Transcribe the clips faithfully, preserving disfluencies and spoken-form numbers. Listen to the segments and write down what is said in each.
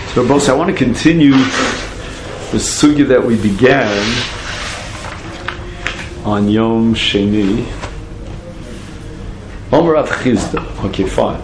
So, boss, I want to continue the sugya that we began on Yom Sheni. Omer Rav Chizda. Okay, fine.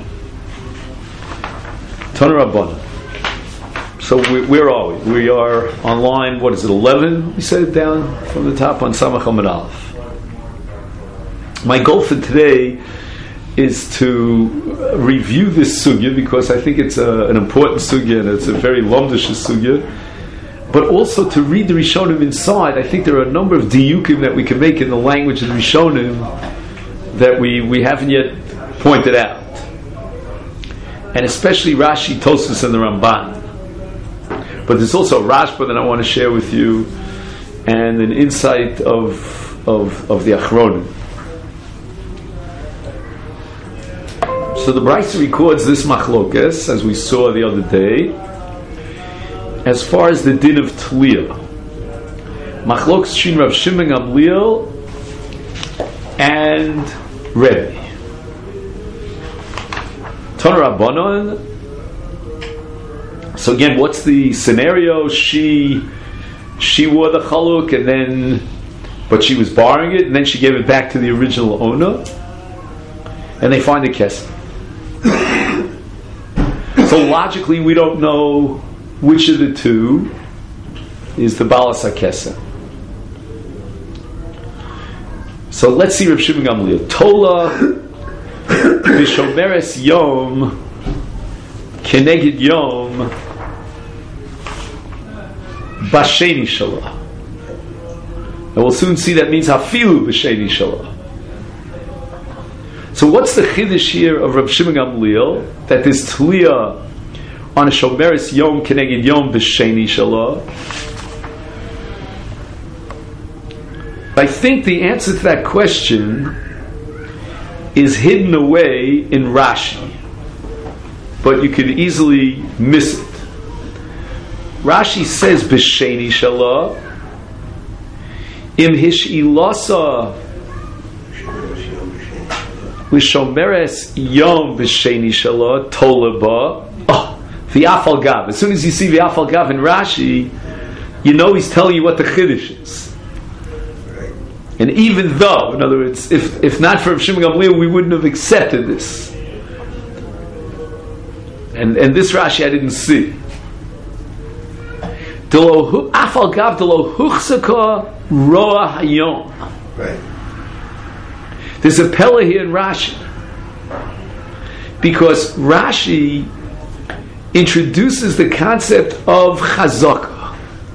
Tana Rabbana. So we, where are we? We are on line, what is it, eleven? We said it down from the top on Samach Amud Aleph. My goal for today is to review this sugya because I think it's a, an important sugya and it's a very lumdish sugya, but also to read the Rishonim inside. I think there are a number of diyukim that we can make in the language of the Rishonim that we, we haven't yet pointed out, and especially Rashi, Tosfos, and the Ramban. But there's also a Rashba that I want to share with you, and an insight of of, of the Achronim. So the Brisa records this machlokes, as we saw the other day, as far as the din of Tliyah. Machlokes Shin Rav Shimon Gamliel and Rebbe. Tana Rabbanon. So again, what's the scenario? She she wore the chaluk, and then, but she was borrowing it, and then she gave it back to the original owner, and they find a kesef. So logically, we don't know which of the two is the Balas HaKesef. So let's see Rav Shimon Gamliel. Tola B'Shomeres Yom Keneged Yom Basheni Shalah. And we'll soon see that means Hafilu B'Sheni Shalah. So what's the chiddush here of Rav Shimon Gamliel, that this Tliyah on a Shomeres Yom Keneged Yom B'Sheni Shalah? I think the answer to that question is hidden away in Rashi, but you could easily miss it. Rashi says B'Sheni Shalah Im Hish'ilasa L'Shomeres Yom B'Sheni Shalah Tolaba. Oh, V'Afal Gav. As soon as you see V'Afal Gav in Rashi, you know he's telling you what the chiddush is. And even though, in other words, if if not for Rav Shimon Gamliel, we wouldn't have accepted this. And and this Rashi I didn't see. Afal Gav Delo Huchsaka Roa Hayom. Right. There's a pella here in Rashi, because Rashi introduces the concept of chazaka,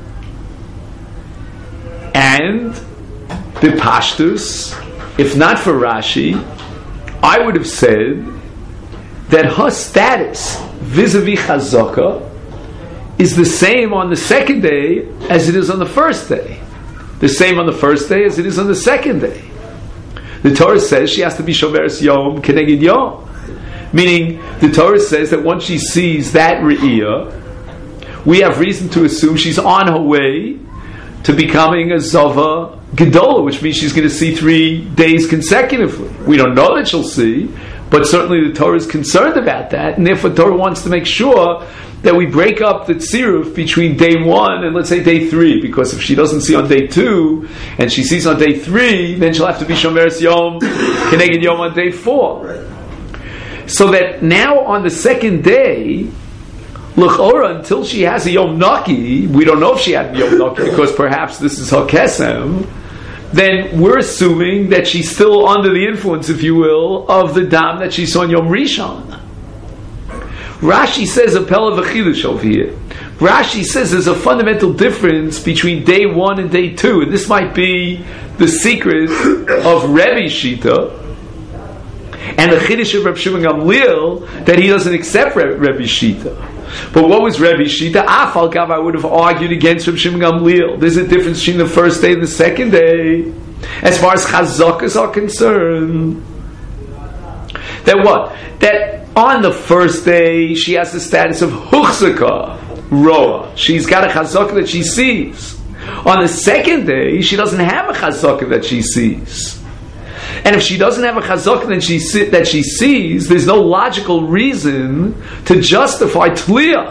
and the pashtus, if not for Rashi, I would have said that her status vis-a-vis chazaka is the same on the second day as it is on the first day, the same on the first day as it is on the second day. The Torah says she has to be Shomeres Yom Keneged Yom. Meaning, the Torah says that once she sees that Re'iyah, we have reason to assume she's on her way to becoming a Zava Gedola, which means she's going to see three days consecutively. We don't know that she'll see, but certainly the Torah is concerned about that, and therefore the Torah wants to make sure that we break up the tziruf between day one and let's say day three, because if she doesn't see on day two and she sees on day three, then she'll have to be Shomeres Yom Keneged Yom on day four. Right. So that now on the second day, l'chora, until she has a Yom Naki, we don't know if she had a Yom Naki because perhaps this is her kesem, then we're assuming that she's still under the influence, if you will, of the dam that she saw in Yom Rishon. Rashi says a pella v'chidush over here. Rashi says there's a fundamental difference between day one and day two, and this might be the secret of Rebbe Shita and the chiddush of Reb Shimon Gamliel, that he doesn't accept Re- Rebbe Shita. But what was Rebbe Shita? Afal Gav, I would have argued against Reb Shimon Gamliel. There's a difference between the first day and the second day, as far as chazakas are concerned. That what? That on the first day, she has the status of Huchzaka, Roa. She's got a chazaka that she sees. On the second day, she doesn't have a chazaka that she sees. And if she doesn't have a chazaka that she, that she sees, there's no logical reason to justify tliyah.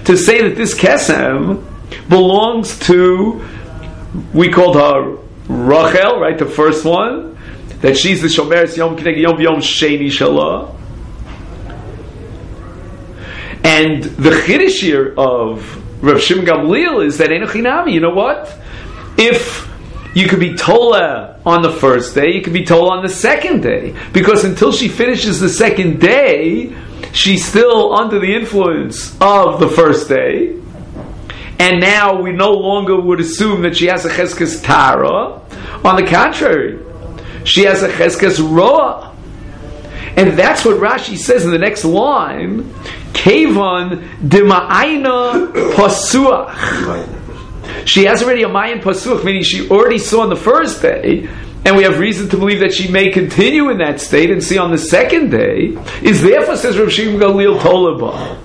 to say that this kesem belongs to, we called her Rachel, right, the first one, that she's the Shomeres Yom Kineg Yom Yom Sheni Shalah. And the Chiddush here of Rav Shimon Gamliel is that Enochinami, you know what? If you could be Tola on the first day, you could be Tola on the second day. Because until she finishes the second day, she's still under the influence of the first day. And now we no longer would assume that she has a Cheskes Tara. On the contrary, she has a Cheskes Roa. And that's what Rashi says in the next line, Kevon Dima'aina Pasuach. She has already a Mayan Pasuach, meaning she already saw on the first day, and we have reason to believe that she may continue in that state and see on the second day, is therefore, says Rav Shimon Gamliel Tolaba.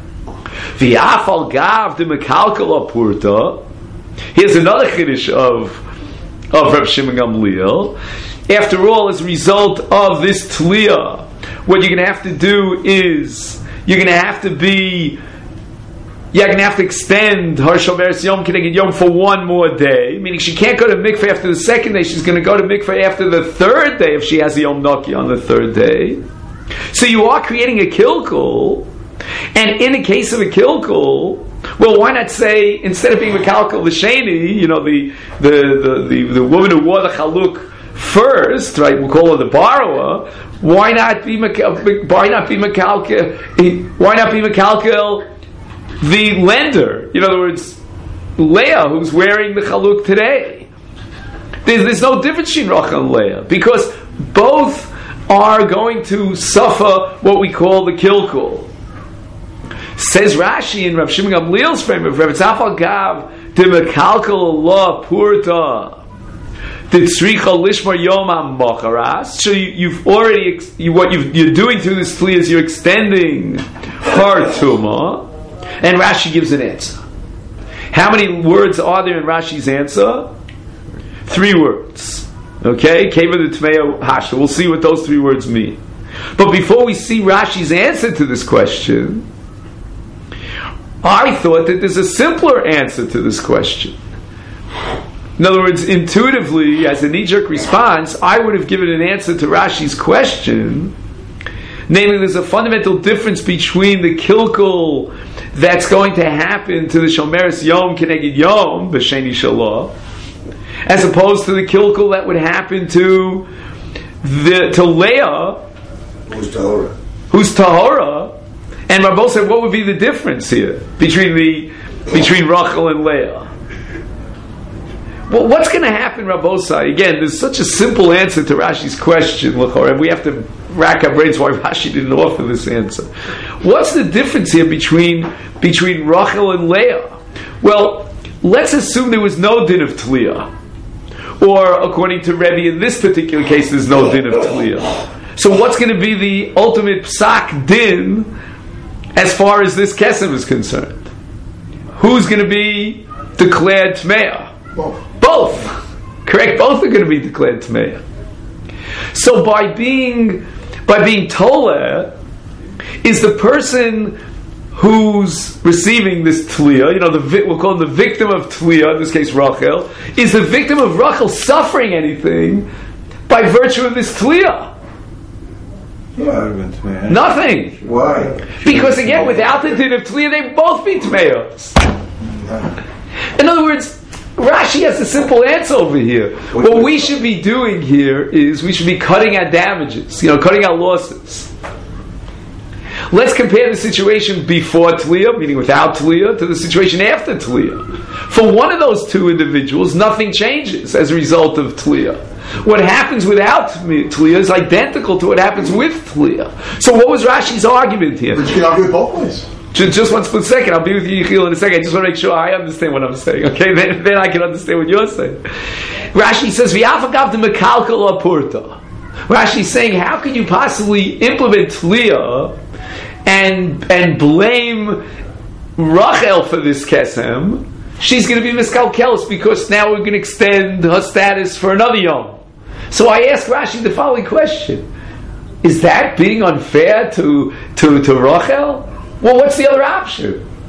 V'afal gav de mekalkal apurta. Here's another chiddush of of Rav Shimon Gamliel. After all, as a result of this tliyah, what you're going to have to do is you're going to have to be you're going to have to extend her shomeres yom kineged yom for one more day. Meaning she can't go to mikveh after the second day. She's going to go to mikveh after the third day if she has a yom naki on the third day. So you are creating a kilkul. And in the case of a kilkul, well, why not say, instead of being a kalkul l'sheni, you know, the the, the, the the woman who wore the chaluk first, right? We'll call her the borrower. Why not be why not be mekalkel? Why not be mekalkel the lender? In other words, Leah, who's wearing the chaluk today. There's, there's no difference between Rachel and Leah because both are going to suffer what we call the kilkul. Says Rashi in Rav Shimon Gamliel's frame of Rav Tzafal Gav de Mekalkel La Purta the Tzricha Lishmar Yom HaMacharas. So you, you've already ex, you, what you've, you're doing through this plea is you're extending her tuma, and Rashi gives an answer. How many words are there in Rashi's answer? Three words. Okay, Keva the Tmeo Hasha. We'll see what those three words mean. But before we see Rashi's answer to this question, I thought that there's a simpler answer to this question. In other words, intuitively, as a knee-jerk response, I would have given an answer to Rashi's question, namely there's a fundamental difference between the kilkul that's going to happen to the Shomeres Yom Keneged Yom, B'Sheni Shalah, as opposed to the kilkul that would happen to the to Leah, who's Tahora. Who's Tahora. And Rabbo said, what would be the difference here between the between Rachel and Leah? Well, what's going to happen, Rabbo said? Again, there's such a simple answer to Rashi's question, and we have to rack our brains why Rashi didn't offer this answer. What's the difference here between between Rachel and Leah? Well, let's assume there was no din of Tliyah. Or, according to Rebbe, in this particular case, there's no din of Tliyah. So what's going to be the ultimate psak din as far as this kesem is concerned? Who's going to be declared Tmeah? Both. Both. Correct? Both are going to be declared Tmeah. So by being by being Tola, is the person who's receiving this Tliyah, you know, the we'll call him the victim of Tliyah, in this case Rachel, is the victim of Rachel suffering anything by virtue of this Tliyah? Yeah, nothing. Why? Because again, without the din of Tliyah, they both be Tmeos. In other words, Rashi has a simple answer over here. What we should be doing here is we should be cutting our damages, you know, cutting our losses. Let's compare the situation before Tliyah, meaning without Tliyah, to the situation after Tliyah. For one of those two individuals, nothing changes as a result of Tliyah. What happens without Tliyah is identical to what happens with Tliyah. So what was Rashi's argument here? But you can argue both ways. Just, just one split second. I'll be with you, Yechiel, in a second. I just want to make sure I understand what I'm saying. Okay, then, then I can understand what you're saying. Rashi says, "V'yafagav de mekalkal apurta." Rashi is saying, how can you possibly implement Tliyah and and blame Rachel for this kesem? She's going to be miskalkelis because now we're going to extend her status for another yom. So I ask Rashi the following question: is that being unfair to to to Rachel? Well, what's the other option?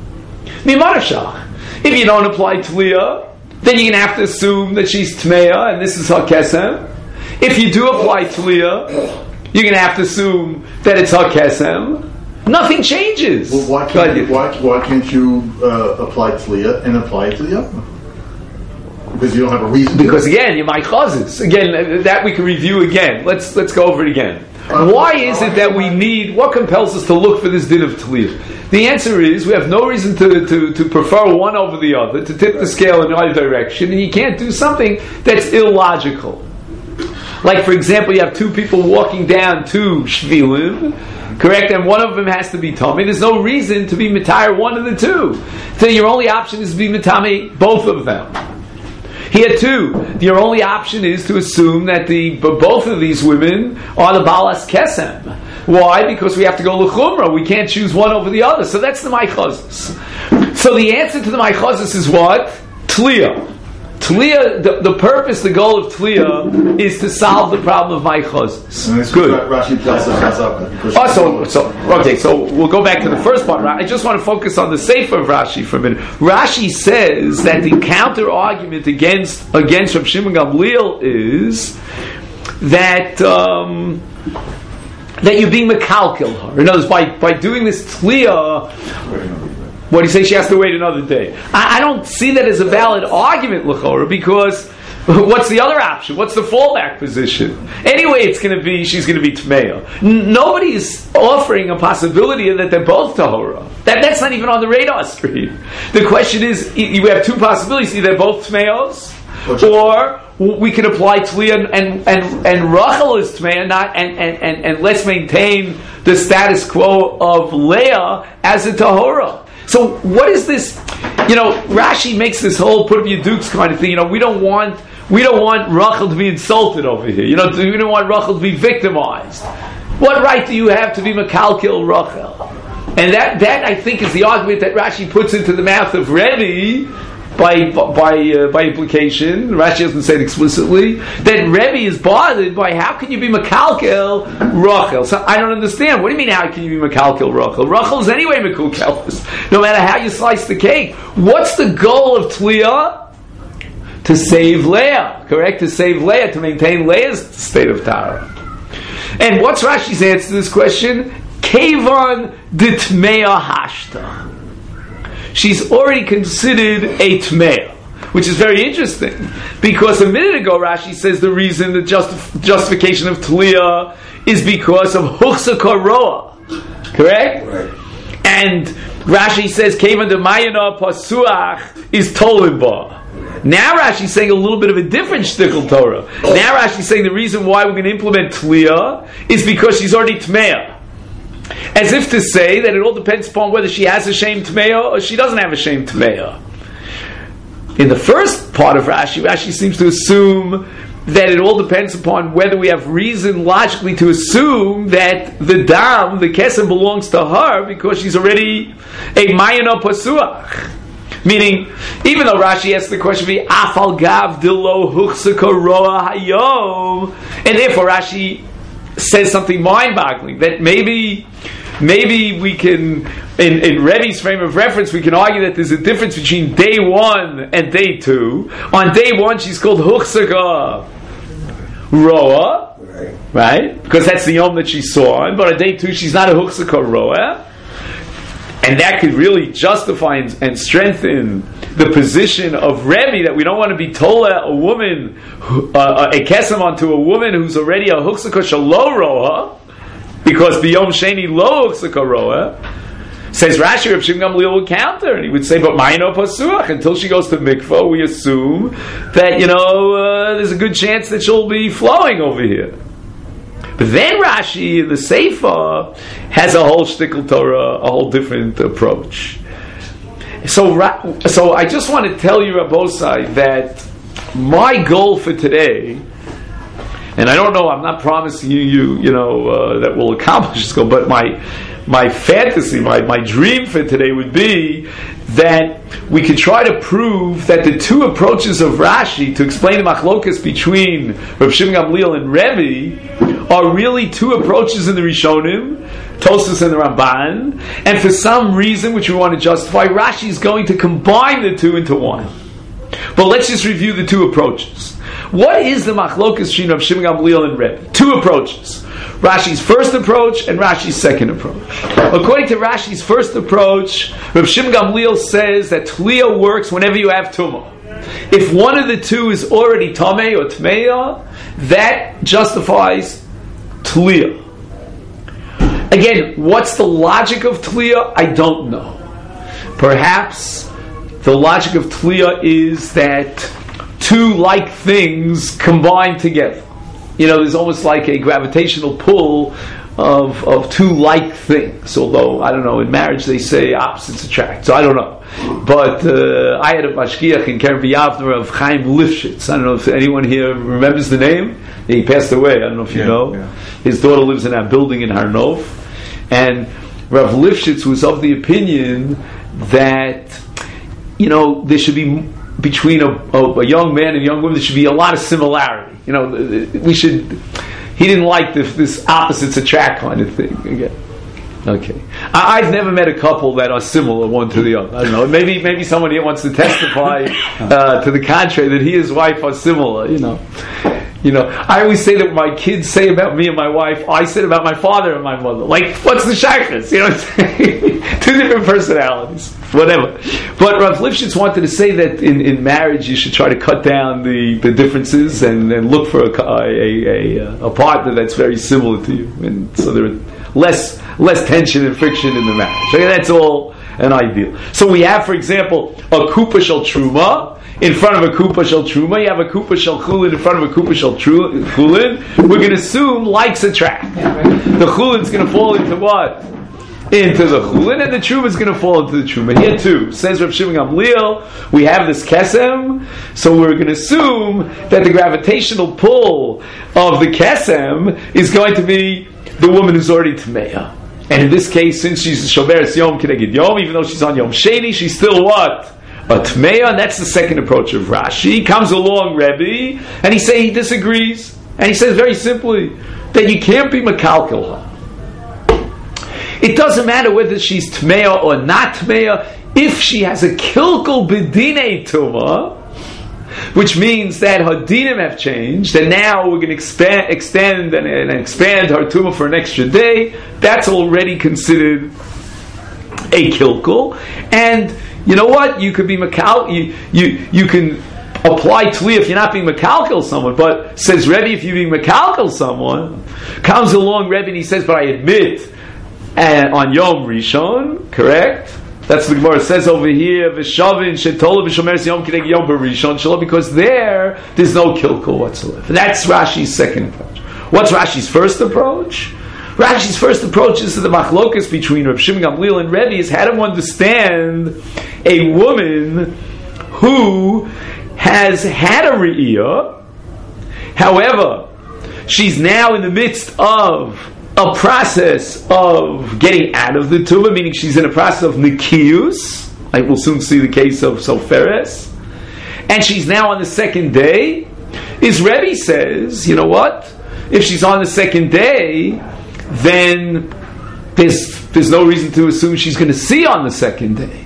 Mimarashach. If you don't apply Tliya, then you're going to have to assume that she's Tmeya, and this is her Kesem. If you do apply Tliya, you're going to have to assume that it's her Kesem. Nothing changes. Well, why can't, you, why, why can't you uh, apply Tliya and apply it to the other? Because you don't have a reason. Because again, you're my chazes. Again, that we can review again. Let's let's go over it again. Why is it that we need, what compels us to look for this din of Tliya? The answer is, we have no reason to, to, to prefer one over the other, to tip the scale in either direction, and you can't do something that's illogical. Like, for example, you have two people walking down two shvilim, correct, and one of them has to be Tomei. There's no reason to be Mitayr one of the two. So your only option is to be Mitame both of them. Here too, your only option is to assume that the both of these women are the Balas Kesem. Why? Because we have to go l'chumra. We can't choose one over the other. So that's the Maichazis. So the answer to the Maichazis is what? Tliya. Tliya, the, the purpose, the goal of Tliya is to solve the problem of Maichazis. Good. Rashi tells us oh, so, so, okay, so we'll go back to the first part. I just want to focus on the Sefer of Rashi for a minute. Rashi says that the counter argument against against Rav Shimon Gamliel is that um, that you're being mekalkel her. In other words, by, by doing this Tliya, what do you say? She has to wait another day. I, I don't see that as a valid argument, l'chora, because what's the other option? What's the fallback position? Anyway, it's going to be she's going to be tmeya. N- nobody's offering a possibility that they're both tahora. That that's not even on the radar screen. The question is, you have two possibilities: either they're both tmeyos, or we can apply Tliya and and and Rachel is tmeya, not and, and and and let's maintain the status quo of Leah as a tahora. So what is this? You know, Rashi makes this whole put up your dukes kind of thing. You know, we don't want we don't want Rachel to be insulted over here. You know, we don't want Rachel to be victimized. What right do you have to be mekalkel Rachel? And that that I think is the argument that Rashi puts into the mouth of Rebbe by by uh, by implication. Rashi doesn't say it explicitly. That Rebbe is bothered by how can you be mekalkel Rachel? So I don't understand. What do you mean? How can you be mekalkel Rachel? Rachel is anyway mekalkelis. No matter how you slice the cake. What's the goal of Tliya? To save Leah, correct? To save Leah, to maintain Leah's state of Tara. And what's Rashi's answer to this question? Kevan ditmeya hashta. She's already considered a tmeya, which is very interesting, because a minute ago Rashi says the reason the justif- justification of Tliya is because of huchsaka roa, correct? Right. And Rashi says kevan demayana pasuach is tolimba. Now Rashi's saying a little bit of a different shtickle Torah. Now Rashi's saying the reason why we're going to implement Tliya is because she's already tmeya. As if to say that it all depends upon whether she has a shame tmeya or she doesn't have a shame tmeya. In the first part of Rashi, Rashi seems to assume that it all depends upon whether we have reason logically to assume that the dam, the kesem, belongs to her because she's already a mayana pasuach. Meaning, even though Rashi asks the question, "Afal gav dilo huchsaka roa hayom," and therefore Rashi says something mind-boggling that maybe, maybe we can, in, in Rebbe's frame of reference, we can argue that there's a difference between day one and day two. On day one, she's called huchsaka roa, right? right? Because that's the yom that she saw on. But on day two, she's not a huchsaka roa. And that could really justify and, and strengthen the position of Rebbe that we don't want to be told a woman, uh, a kesem onto a woman who's already a huksaka shalo roha, because biyom sheni lo huksaka roha. Says Rashi, Reb Shimon Gamliel would counter, and he would say, "But ma'ino pasuach." Until she goes to mikvah, we assume that you know uh, there's a good chance that she'll be flowing over here. But then Rashi in the Sefer has a whole shtickle Torah, a whole different approach. So, so I just want to tell you, Rabbosai, that my goal for today, and I don't know, I'm not promising you, you, you know, uh, that we'll accomplish this goal, but my my fantasy, my, my dream for today would be that we could try to prove that the two approaches of Rashi to explain the machlokas between Reb Shimon Gamliel and Rebbe are really two approaches in the Rishonim Tosfos and the Ramban, and for some reason which we want to justify, Rashi is going to combine the two into one. But let's just review the two approaches. What is the machlokas between Rav Shimon Gamliel and Rebbe? Two approaches. Rashi's first approach and Rashi's second approach. According to Rashi's first approach, Rav Shimon Gamliel says that Tliya works whenever you have Tumah. If one of the two is already Tameh or Tmeya, that justifies Tliya. Again, what's the logic of Tliya? I don't know. Perhaps the logic of Tliya is that two like things combine together. You know, there's almost like a gravitational pull of of two like things. Although, I don't know, in marriage they say opposites attract, so I don't know. But uh, I had a mashgiach in Keren V'Yavner of Chaim Lifshitz. I don't know if anyone here remembers the name. He passed away, I don't know if you yeah, know. Yeah. His daughter lives in that building in Har Nof. And Rav Lifshitz was of the opinion that, you know, there should be, between a, a, a young man and a young woman, there should be a lot of similarity. You know, we should, he didn't like this, this opposites attract kind of thing. Again. Okay. I, I've never met a couple that are similar one to the other. I don't know. Maybe maybe someone here wants to testify uh, to the contrary, that he and his wife are similar, you know. You know, I always say that what my kids say about me and my wife, I said about my father and my mother. Like, what's the shaykhs? You know what I'm saying? Two different personalities. Whatever. But Rav Lifshitz wanted to say that in, in marriage you should try to cut down the, the differences and, and look for a, a, a, a partner that's very similar to you. And so there are less less tension and friction in the marriage. Okay, that's all an ideal. So we have, for example, a kupa shel truma. In front of a kupa shel truma, you have a kupa shel chulin in front of a kupa shel chulin. We're going to assume likes attract. The chulin's going to fall into what? Into the chulin, and the truma is going to fall into the truma. Here too, says Rav Shimon Gamliel, we have this kesem, so we're going to assume that the gravitational pull of the kesem is going to be the woman who's already tmeya. And in this case, since she's shoveres yom keneged yom, even though she's on yom sheni, she's still what? A tmeya, and that's the second approach of Rashi. Comes along Rebbe, and he say he disagrees, and he says very simply that you can't be mekalkel her. It doesn't matter whether she's tmeya or not tmeya. If she has a kilkel b'dinei tuma, which means that her dinim have changed, and now we're going to expand, extend and, and expand her tuma for an extra day, that's already considered a kilkel, and you know what? You could be makal. You you you can apply tli if you're not being makalkel someone. But says Rebbe, if you're being makalkel someone, comes along Rebbe and he says, but I admit, and on Yom Rishon, correct? That's what the Gemara says over here. V'shavin shetola v'shomeres Yom kineg Yom Rishon shalom, because there there's no kilkel whatsoever. That's Rashi's second approach. What's Rashi's first approach? Rashi's first approach is to the machlokas between Rav Shimon Gamliel and Rebbe is how to understand a woman who has had a re'iyah, however, she's now in the midst of a process of getting out of the tumah, meaning she's in a process of nikiyus. I will soon see the case of Soferes. And she's now on the second day. Is Rebbe says, you know what? If she's on the second day, then there's there's no reason to assume she's going to see on the second day.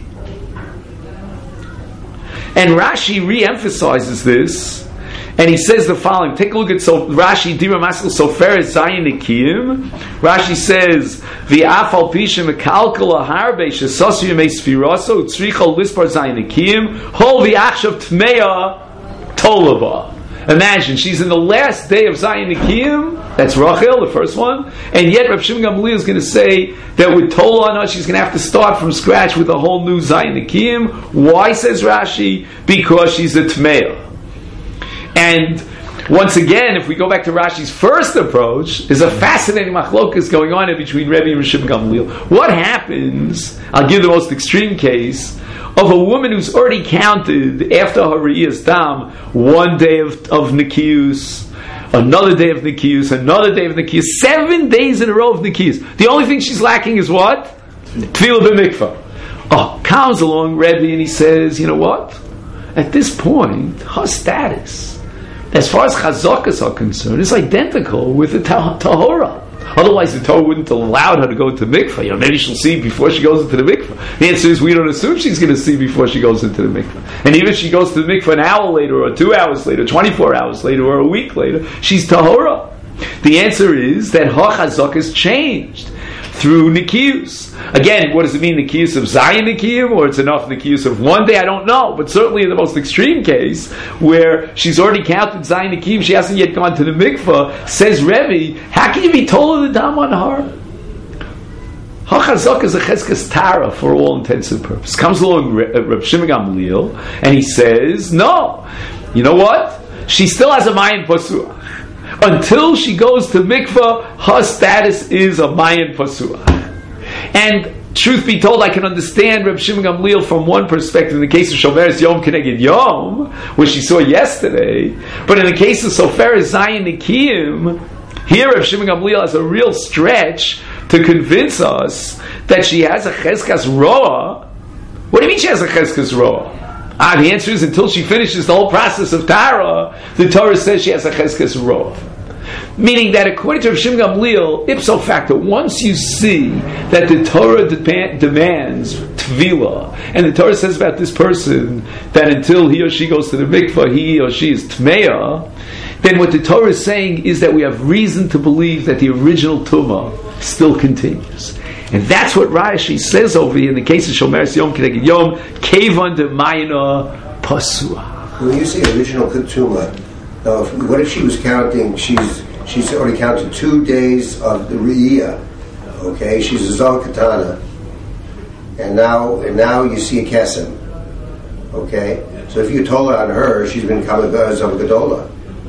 And Rashi re-emphasizes this, and he says the following. Take a look at so Rashi Dira Maskil Soferes Zayin Nikim. Rashi says V'af al pisha mekalkel harbe shesasu yemei sfiraso tzricha lispar Zayin Nikim hol v'achshav tmeya tolava. Imagine, she's in the last day of Zayin Nikim, that's Rachel, the first one, and yet Rav Shimon Gamliel is going to say that with Tola on her, she's going to have to start from scratch with a whole new Zayin Nikim. Why, says Rashi? Because she's a Tmeya. And once again, if we go back to Rashi's first approach, there's a fascinating machlokas going on in between Rebbe and Rav Shimon Gamliel. What happens, I'll give the most extreme case, of a woman who's already counted after her Re'iyas Dam one day of, of Nikiyus, another day of Nikiyus, another day of Nikiyus, seven days in a row of Nikiyus. The only thing she's lacking is what? Tefillah b'mikvah. Oh, comes along Rebbe and he says, you know what? At this point, her status, as far as chazakas are concerned, is identical with the Tahora. Otherwise, the Torah wouldn't allow her to go to the mikveh. You know, maybe she'll see before she goes into the mikveh. The answer is we don't assume she's going to see before she goes into the mikveh. And even if she goes to the mikveh an hour later, or two hours later, twenty-four hours later, or a week later, she's tahora. The answer is that her chazak has changed through Nikiyus. Again, what does it mean, Nikiyus of Zion Nikiyim, or it's enough Nikiyus of one day? I don't know. But certainly in the most extreme case, where she's already counted Zion Nikiyim, she hasn't yet gone to the mikveh, says Rebbe, how can you be told the dam on her? HaChazak is a cheskes tara for all intents and purposes. Comes along Reb Shimon Gamliel, and he says, no. You know what? She still has a mayan pasuach. Until she goes to mikveh, her status is a mayan pasuach. And truth be told, I can understand Reb Shimon Gamliel from one perspective in the case of Shomeres Yom Keneged Yom, which she saw yesterday. But in the case of Soferes Zion Nikiyim, here Reb Shimon Gamliel has a real stretch to convince us that she has a cheskas roa. What do you mean she has a cheskas roa? Ah, the answer is until she finishes the whole process of Tara, the Torah says she has a cheskas roa. Meaning that according to Rav Shimon Gamliel, ipso facto, once you see that the Torah de- demands tvila, and the Torah says about this person that until he or she goes to the mikvah, he or she is tmeya, then what the Torah is saying is that we have reason to believe that the original tumah still continues. And that's what Rashi says over here in the case of Shomeres Yom Keneged Yom, Kevan de Mayna Pasua. When you say original tumah, now, if, what if she was counting, she's she's already counted two days of the Riyah, okay? She's a Zol Katana. And now and now you see a Kesem, okay? So if you told her on her, she's been Kamagaz of Gadola.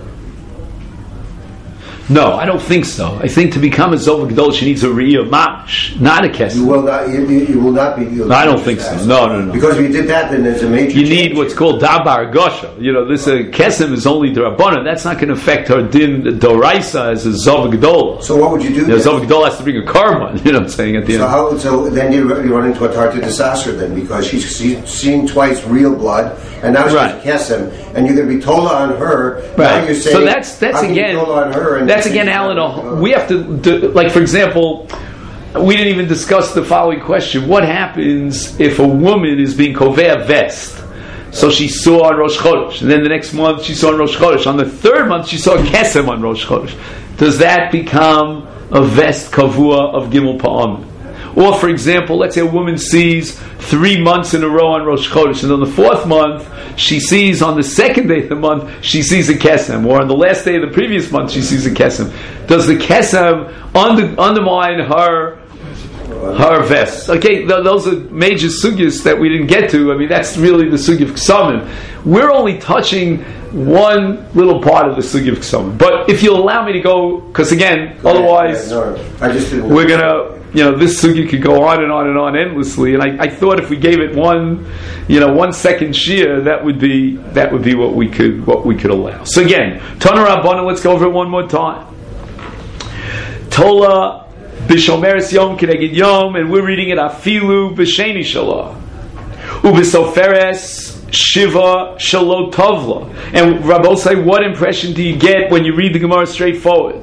No, I don't think so. I think to become a Zov Gadol, she needs a Riyah Mash, not a Kesem. You will not. You, you, you will not be. No, I don't think so. No, no, no. Because if you did that, then there's a major. You change. need what's called Dabar Gosha. You know, this uh, Kesem is only D'Rabbanan. That's not going to affect her Din Doraisa as a Zov Gadol. So what would you do? You know, Zov Gadol has to bring a karma. You know what I'm saying at the so end. How, so then you run into a Tartar disaster then, because she's, she's seen twice real blood, and now she's right. Kesem, and you're going to be Tola on her. Right. Now you're saying, so that's that's again. On her and that's again, Alan. We have to do, like, for example, we didn't even discuss the following question: what happens if a woman is being kovea vest? So she saw on Rosh Chodesh, and then the next month she saw on Rosh Chodesh. On the third month she saw Kesem on Rosh Chodesh. Does that become a vest kavua of Gimel Pa'am? Or, for example, let's say a woman sees three months in a row on Rosh Chodesh, and on the fourth month, she sees on the second day of the month, she sees a Kesem, or on the last day of the previous month, she sees a Kesem. Does the Kesem under, undermine her her vest? Okay, th- those are major sugyas that we didn't get to. I mean, that's really the sugy of Ksamim. We're only touching one little part of the sugy of Ksamim. But if you'll allow me to go, because again, go otherwise, yeah, no, I just didn't we're going to... You know, this sugi could go on and on and on endlessly, and I, I thought if we gave it one, you know, one second shear, that would be that would be what we could what we could allow. So again, Tana Rabbana, let's go over it one more time. Tola b'shomeres Yom Keneged Yom, and we're reading it afilu b'sheni shalah u'b'soferes shiva shalo tovla. And Rabbi say, what impression do you get when you read the Gemara straightforward?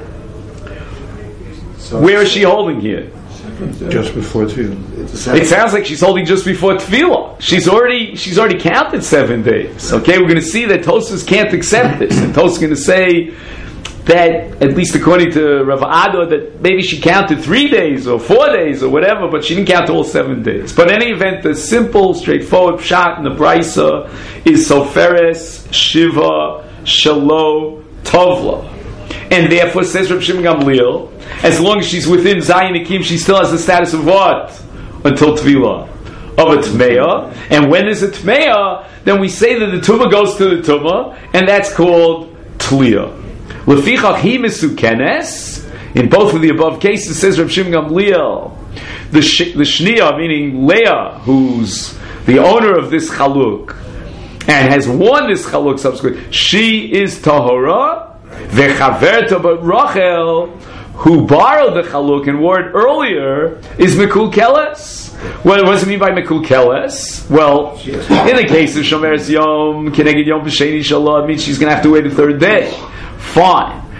So where is she holding here? Just before Tefillah. It sounds like she's holding just before Tefillah. She's already she's already counted seven days. Okay, we're going to see that Tosfos can't accept this, and Tosfos is going to say that, at least according to Rav Ado, that maybe she counted three days or four days or whatever, but she didn't count all seven days. But in any event, the simple, straightforward pshat in the Brisa is Soferes Shiva Shalo Tovla. And therefore, says Reb Shimon Gamliel, as long as she's within Zion Akim, she still has the status of what? Until Tvila. Of a Tmeya. And when there's a Tmeya, then we say that the Tumah goes to the Tumah, and that's called Tliya. Lefichach hi mesukenes. In both of the above cases, says Reb Shimon Gamliel, the, sh- the Shniya, meaning Leah, who's the owner of this Chaluk, and has won this Chaluk subsequent, she is Tahora. Vechaverta, but Rachel, who borrowed the chaluk and wore it earlier, is Mekul Keles. What does it mean by Mekul Keles? Well, in the case of Shomeres Yom Keneged Yom B'Sheni Shalah, it means she's going to have to wait a third day. Fine.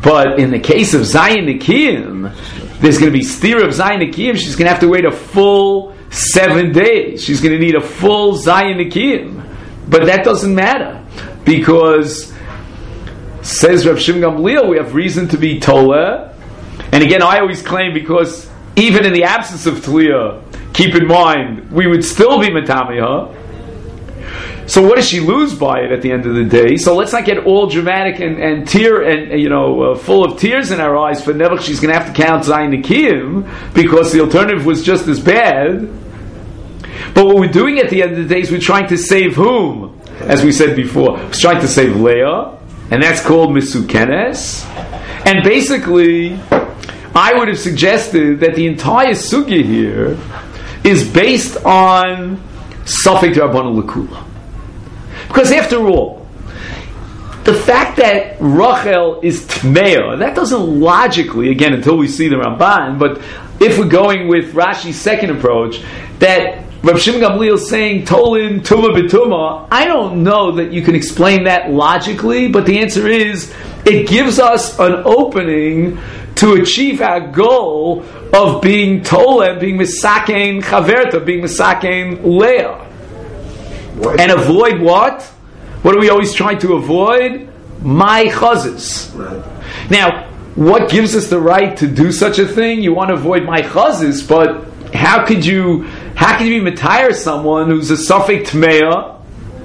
But in the case of Zayin Nikiyim, there's going to be stira of Zayin Nikiyim. She's going to have to wait a full seven days. She's going to need a full Zayin Nikiyim. But that doesn't matter, because says Rav Shimon Gamliel, we have reason to be Tola. And again, I always claim, because even in the absence of Tliya, keep in mind, we would still be Matamiha. So what does she lose by it at the end of the day? So let's not get all dramatic and, and tear and you know uh, full of tears in our eyes. For Nebuch, she's going to have to count Zayin Nikiyim, because the alternative was just as bad. But what we're doing at the end of the day is we're trying to save whom? As we said before, we're trying to save Leah, and that's called Misukenes. And basically, I would have suggested that the entire sugya here is based on Safek D'Rabbanan L'Kula. Because after all, the fact that Rachel is Tmeya, that doesn't logically, again, until we see the Ramban, but if we're going with Rashi's second approach, that Rav Shimon Gamliel is saying Tolin Tuma B'Tuma, I don't know that you can explain that logically, but the answer is, it gives us an opening to achieve our goal of being Tolin, being Misakein Chaverta, being Misakein Leah. What? And avoid what? What are we always trying to avoid? My chazes. Right. Now, what gives us the right to do such a thing? You want to avoid my chazes, but how could you how could you be matire someone who's a Safek Tmeya?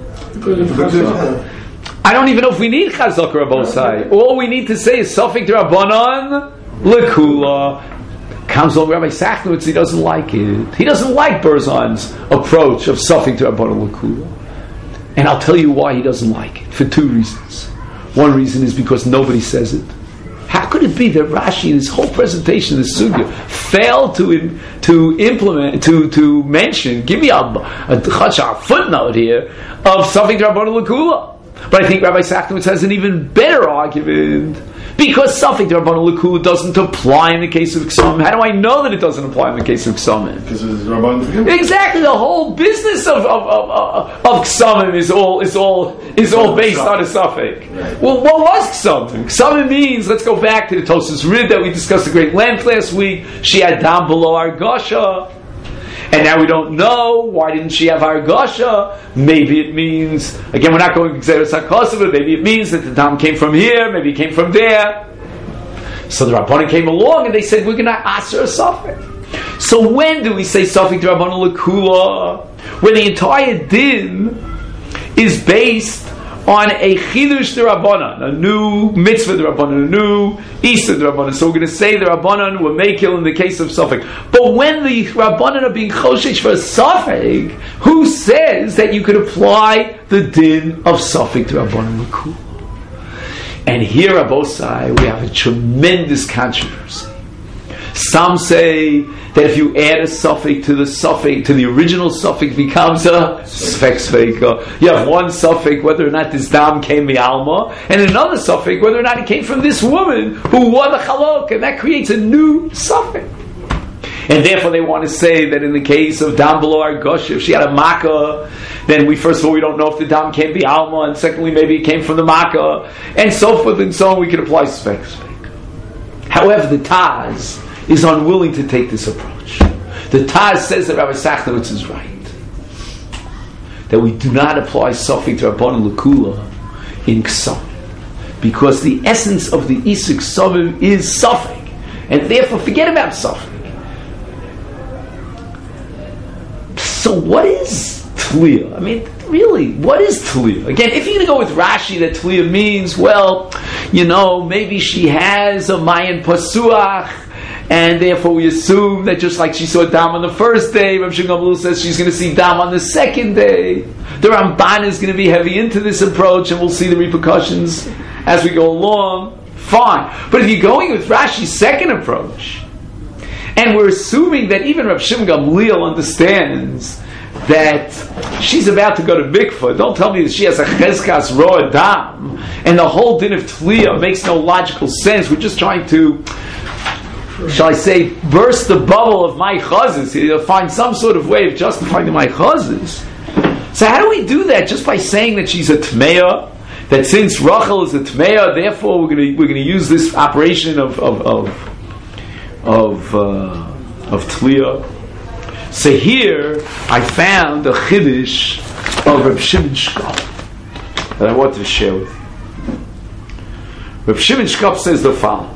I don't even know if we need Chazak or Abosai. All we need to say is Safek D'Rabbanan L'Kula. Comes on Rabbi Sachnowitz, he doesn't like it. He doesn't like Berzon's approach of Safek D'Rabbanan L'Kula. And I'll tell you why he doesn't like it, for two reasons. One reason is because nobody says it. How could it be that Rashi, in his whole presentation of the Sugya, failed to in, to implement, to, to mention, give me a, a, a footnote here, of Safek D'Rabbanan L'Kula? But I think Rabbi Sachnowitz has an even better argument, because Safek D'Rabbanan L'Kula doesn't apply in the case of Ksomim. How do I know that it doesn't apply in the case of Ksomim? Because it's Rabbanan. Exactly, the whole business of of of, of, of Ksomim is all is all is all based on a Safek. Right. Well, what was Ksomim? Ksomim means, let's go back to the Tosas Rid that we discussed at great length last week. She had dam below Argasha. And now we don't know, why didn't she have Argasha? Maybe it means, again, we're not going to Gzeres HaKosova, maybe it means that the dam came from here, maybe it came from there. So the Rabbanan came along and they said, we're going to aser a Safek. So when do we say Safek D'Rabbanan L'Kula? When the entire din is based on a Chidush D'Rabbanan, a new mitzvah D'Rabbanan, a new Isa D'Rabbanan. So we're going to say the Rabbanan were Mekil in the case of Safek. But when the Rabbanan are being Choshesh for Safek, who says that you could apply the din of Safek D'Rabbanan L'Kula? And here, Abosai, we have a tremendous controversy. Some say that if you add a Safek to the Safek, to the original Safek, becomes a Sfek Sfeika. You have one Safek whether or not this dam came the Alma, and another Safek whether or not it came from this woman who wore the Chalok, and that creates a new Safek. And therefore they want to say that in the case of dam below Argosh, if she had a Makkah, then we first of all we don't know if the dam came the Alma, and secondly maybe it came from the Makkah, and so forth and so on. We can apply Sfek Sfeika. However, the Taz is unwilling to take this approach. The Taz says that Rabbi Sachnowitz is right, that we do not apply Safek D'Rabbanan L'Kula in Ksomim, because the essence of the Isuk Ksomim is Safek, and therefore forget about Safek. So what is Tliya? I mean, really, what is Tliya? Again, if you're going to go with Rashi that Tliya means, well, you know, maybe she has a Mayan Pasuach, and therefore we assume that just like she saw Dam on the first day, Rav Shimon Gamliel says she's going to see Dam on the second day. The Ramban is going to be heavy into this approach, and we'll see the repercussions as we go along. Fine. But if you're going with Rashi's second approach, and we're assuming that even Rav Shimon Gamliel understands that she's about to go to mikvah, don't tell me that she has a cheskas roa dam, and the whole din of Tliya makes no logical sense. We're just trying to, shall I say, burst the bubble of my chazes. He'll find some sort of way of justifying the my chazes. So how do we do that? Just by saying that she's a tmeya? that since Rachel is a Tmeya, therefore we're going to we're going to use this operation of of of of, uh, of Tliya. So here I found a chiddush of Reb Shimon Shkop that I wanted to share with you. Reb Shimon Shkop says the following: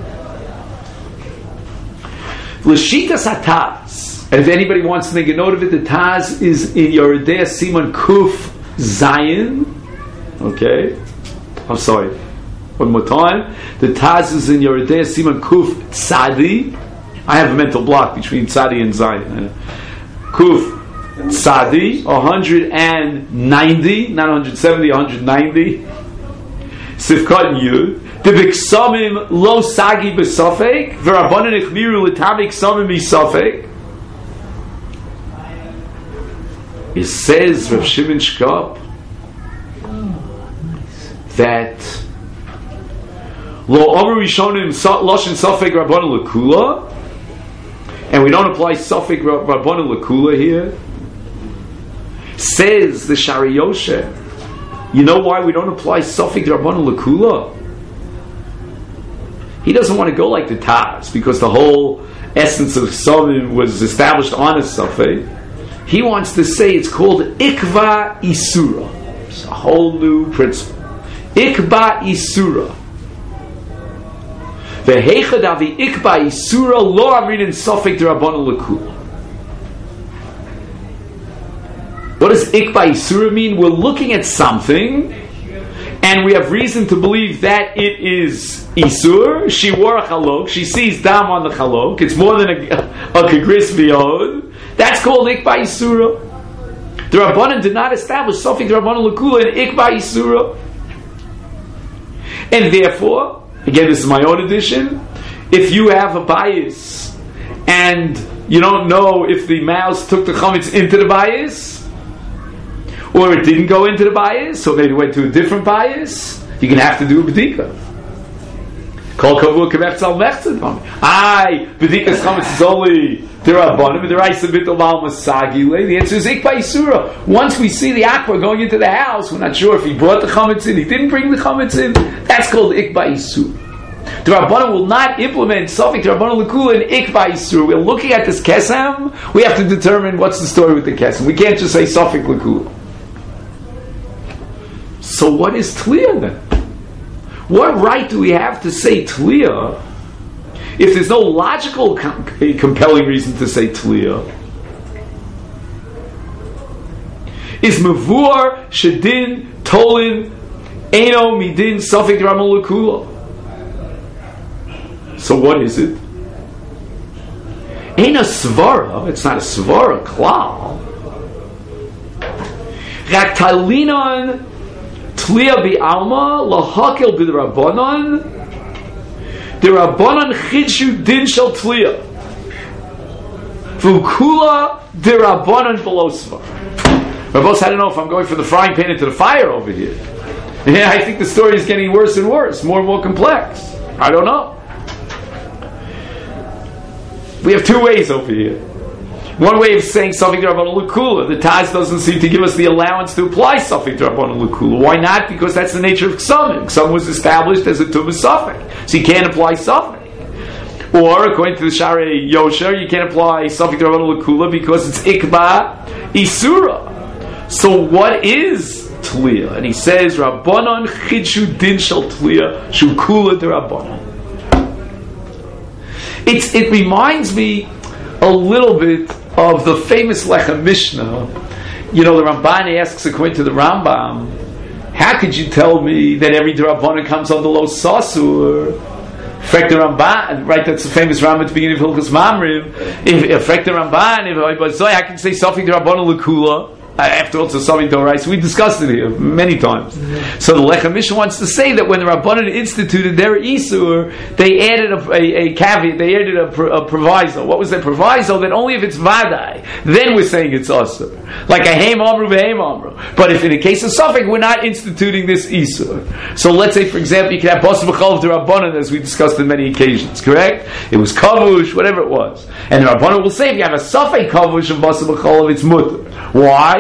L'shitas hataz, and if anybody wants to make a note of it, the Taz is in Yoredei Simon Kuf Zayin. Okay, I'm sorry. One more time. The Taz is in Yoredei Simon Kuf Tzadi. I have a mental block between Tzadi and Zayin. Kuf Tzadi, one hundred ninety, not one hundred seventy, one hundred ninety. Sifkat Yud. The Biksamim lo sagi besofek, v'Rabbanan ichmiru l'tamik samim misofek. It says, Rav Shimon Shkop, that lo omer rishonim loshin sofek Rabbanan l'kula, and we don't apply sofek Rabbanan l'kula here. Says the Shari Yosher, you know why we don't apply sofek Rabbanan l'kula? He doesn't want to go like the Taz, because the whole essence of Ksavim was established on a Safek. He wants to say it's called Ikva Isura. It's a whole new principle. Ikva Isura. V'heichad avi Ikva Isura lo amrin in Safek d'Rabbanan l'kula. What does Ikva Isura mean? We're looking at something and we have reason to believe that it is Isur. She wore a chalok. She sees dam on the chalok. It's more than a, a kagris biyod. That's called Ikba Isura. The Rabbanan did not establish Sofik the Rabbanan L'Kula in Ikba Isura. And therefore, again, this is my own addition, if you have a bias and you don't know if the mouse took the chametz into the bias, or it didn't go into the bias, or maybe went to a different bias, you're going to have to do a bedika. Kol kavua kemech al mechzed. Aye, bedikas chametz is only the rabbanim, the raisa bitul mal masagi. The answer is ikba isura. Once we see the akbar going into the house, we're not sure if he brought the chametz in, he didn't bring the chametz in. That's called ikba isura. The rabbanim will not implement sofik the rabbanim l'kula in ikba isura. We're looking at this kesem. We have to determine what's the story with the kesem. We can't just say sofik l'kula. So what is Tliya then? What right do we have to say Tliya if there's no logical com- compelling reason to say Tliya? Is Mavur, Shadin, Tolin, Eino, Midin, Safik Rabbanan l'Kula? So what is it? Ain't a Svara, it's not a Svara, Klal. Raktalinon, Tliya bi'alma lahakil b'drabanan. The Rabbanan chidshu din shel Tliya. V'ukula the Rabbanan velosva. Rabbos, I don't know if I'm going from the frying pan into the fire over here. Yeah, I think the story is getting worse and worse, more and more complex. I don't know. We have two ways over here. One way of saying Safik Rabbanan L'Kula, the Taz doesn't seem to give us the allowance to apply Safik Rabbanan L'Kula. Why not? Because that's the nature of Ksavim. Ksavim was established as a Tumas Safik, so you can't apply Safik. Or, according to the Shari Yosher, you can't apply Safik Rabbanan L'Kula because it's Ikba Isura. So what is Tliya? And he says, Rabbanan Chidshu Din Shel Tliya Shukula de Rabbanan. It's, it reminds me a little bit of the famous Lechem Mishnah. You know, the Ramban asks, according to the Rambam, how could you tell me that every D'Rabbanan comes on the Lo Sasur? Frek the Ramban, right, that's the famous Rambam at the beginning of Hilchos Mamrim. If Frek the Ramban, if I can say Safik D'Rabbanan L'Kula, after all, it's a Safik D'Oraisa. We discussed it here many times. Mm-hmm. So the Lechem Mishnah wants to say that when the Rabbanan instituted their Isur, they added a, a, a caveat, they added a, a proviso. What was that proviso? That only if it's Vadai, then we're saying it's Asur. Like a Heim Amru v'Heim Amru. But if in a case of Safik, we're not instituting this Isur. So let's say, for example, you can have Bas V'Chol of the Rabbanan, as we discussed on many occasions, correct? It was Kavush, whatever it was. And the Rabbanan will say, if you have a Safik Kavush of Bas V'Chol, it's Mutter. Why?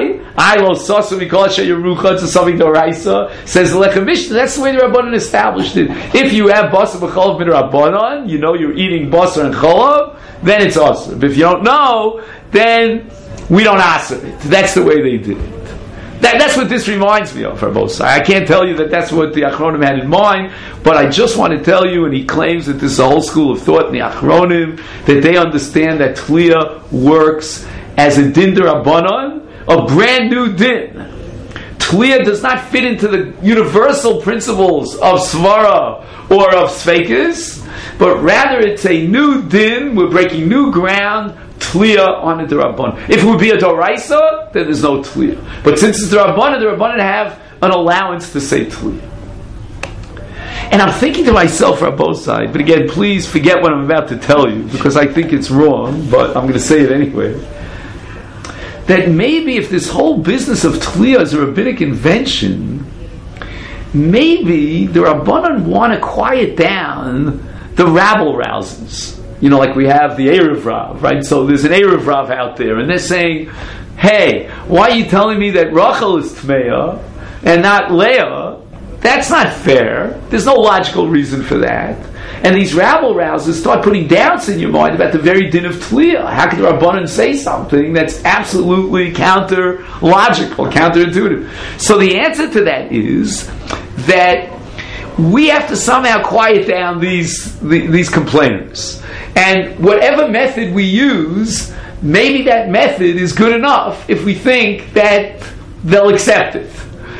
Why? I lo sosu mikol sheyerucha to something doraisa says lechem mishnah. That's the way the Rabbanan established it. If you have basar b'cholav midrabanan, you know you're eating basar and cholav, then it's awesome. But if you don't know, then we don't ask it. That's the way they did it. That, that's what this reminds me of, for both sides. I can't tell you that that's what the Achronim had in mind, but I just want to tell you, and he claims that this is a whole school of thought in the Achronim, that they understand that Tliya works as a din d'Rabbanan, a brand new din. Tliya does not fit into the universal principles of Svara or of Sveikas, but rather it's a new din, we're breaking new ground, Tliya on a D'Rabbanan. If it would be a Doraisa, then there's no Tliya. But since it's D'Rabbanan, the D'Rabbanan have an allowance to say Tliya. And I'm thinking to myself on both sides, but again, please forget what I'm about to tell you, because I think it's wrong, but I'm going to say it anyway. That maybe if this whole business of Tliya is a rabbinic invention, maybe the Rabbanan want to quiet down the rabble-rousers. You know, like we have the Erev Rav, right? So there's an Erev Rav out there, and they're saying, hey, why are you telling me that Rachel is Tmeya and not Leah? That's not fair. There's no logical reason for that. And these rabble-rousers start putting doubts in your mind about the very din of Tliya. How could the Rabbanan say something that's absolutely counter-logical, counterintuitive? So the answer to that is that we have to somehow quiet down these the, these complainers. And whatever method we use, maybe that method is good enough if we think that they'll accept it.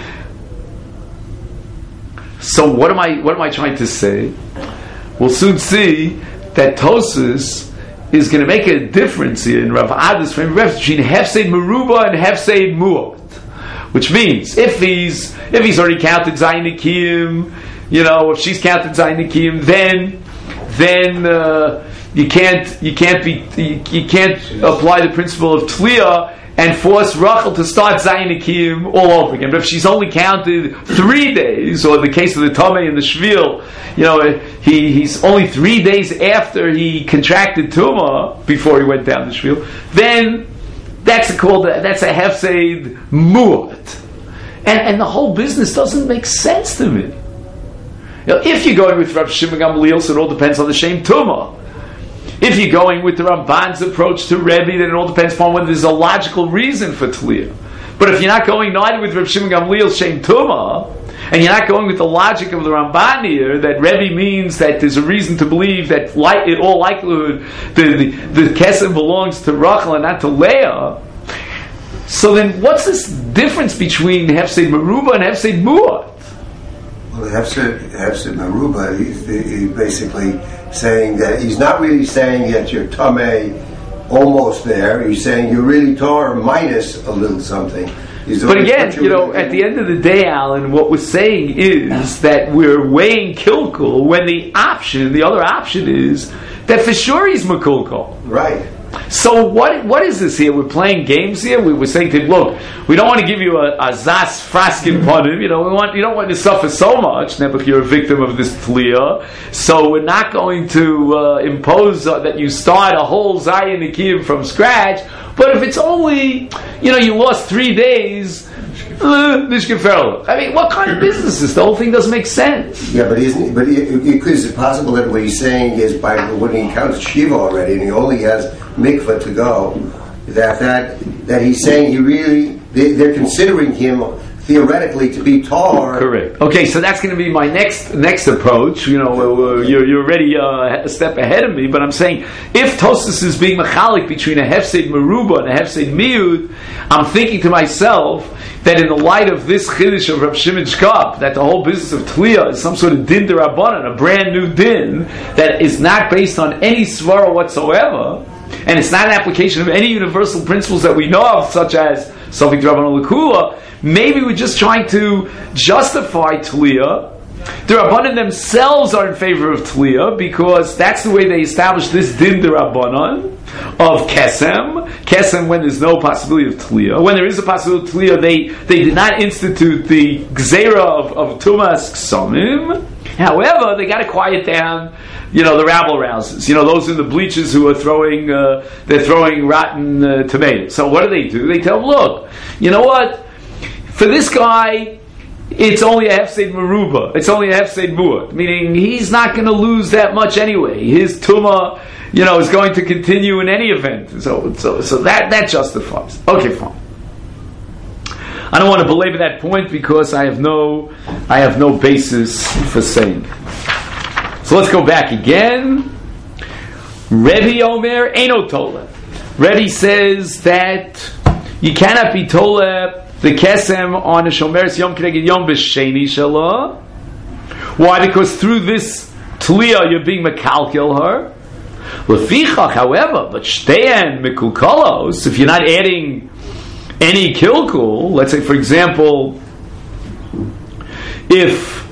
So what am I what am I trying to say? We'll soon see that Tosas is going to make a difference here in Rav Ada's frame of reference between Hefseid Meruba and Hefseid Mu'ot. Which means if he's if he's already counted Zayin Nikiyim, you know, if she's counted Zayin Nikiyim, then then uh, you can't you can't be you, you can't apply the principle of Tliya and force Rachel to start Zayin Nikiyim all over again. But if she's only counted three days, or in the case of the Tomei and the Shvil, you know, he he's only three days after he contracted Tumah before he went down the Shvil, then that's called a, that's a Hefseid Mu'at, and and the whole business doesn't make sense to me. You know, if you're going with Rav Shimon Gamliel, so it all depends on the Shem Tumah. If you're going with the Ramban's approach to Rebbe, then it all depends upon whether there's a logical reason for Tliya. But if you're not going neither with Rav Shimon Gamliel's Shem Tumah, and you're not going with the logic of the Ramban here, that Rebbe means that there's a reason to believe that, like, in all likelihood, the, the, the Kesem belongs to Rachel and not to Leah, so then what's this difference between Hefseid Meruba and Hefseid Mu'at? Well, Hefseid, Hefseid Meruba, he's, he's basically saying that he's not really saying that you're Tameh almost there. He's saying you're really Tor minus a little something. He's but again, you know, at the end of the day, Alan, what we're saying is that we're weighing Kilkul when the option, the other option is that for sure he's Mekulkul. Right. So what what is this here? We're playing games here. We were saying to him, look, we don't want to give you a, a zas fraskin punim. You know, we want you don't want to suffer so much. Nebuch, you're a victim of this tliya. So we're not going to uh, impose uh, that you start a whole Zayin Nikiyim from scratch. But if it's only, you know, you lost three days, uh, I mean, what kind of business is this? The whole thing doesn't make sense. Yeah, but isn't but it, it, is it possible that what he's saying is by when he counts Shiva already and he only has mikvah to go, that that that he's saying he really they, they're considering him theoretically to be tar. Correct. Okay, so that's going to be my next next approach. You know, uh, you're you're already uh, a step ahead of me, but I'm saying if Tosfos is being machalik between a hefseid meruba and a hefseid miud, I'm thinking to myself that in the light of this chiddush of Rav Shimon Shkop, that the whole business of Tliya is some sort of din d'Rabbanan, a brand new din that is not based on any svara whatsoever, and it's not an application of any universal principles that we know of, such as something d'Rabbanan l'kula. Maybe we're just trying to justify Tliya. The Rabbanan themselves are in favor of Tliya because that's the way they established this din d'Rabbanan. of kesem. Kesem when there's no possibility of tliya. When there is a possibility of tliya, they, they did not institute the gzeira of, of tumas ksomim. However, they got to quiet down, you know, the rabble rousers. You know, those in the bleachers who are throwing, uh, they're throwing rotten uh, tomatoes. So what do they do? They tell them, look, you know what? For this guy, it's only a hefseid meruba. It's only a hefseid mu'at. Meaning, he's not going to lose that much anyway. His tumah, you know, is going to continue in any event. So, so, so that, that justifies. Okay, fine. I don't want to belabor that point because I have no, I have no basis for saying it. So let's go back again. Rebbe Omer Eino Tola. Rebbe says that you cannot be Tola the kesem on a shomeres yom k'neged yom b'sheni shelo. Why? Because through this tliya you're being mekalkel her. Lefichach, however, but shtein mikulkolos, if you're not adding any kilkul, let's say, for example, if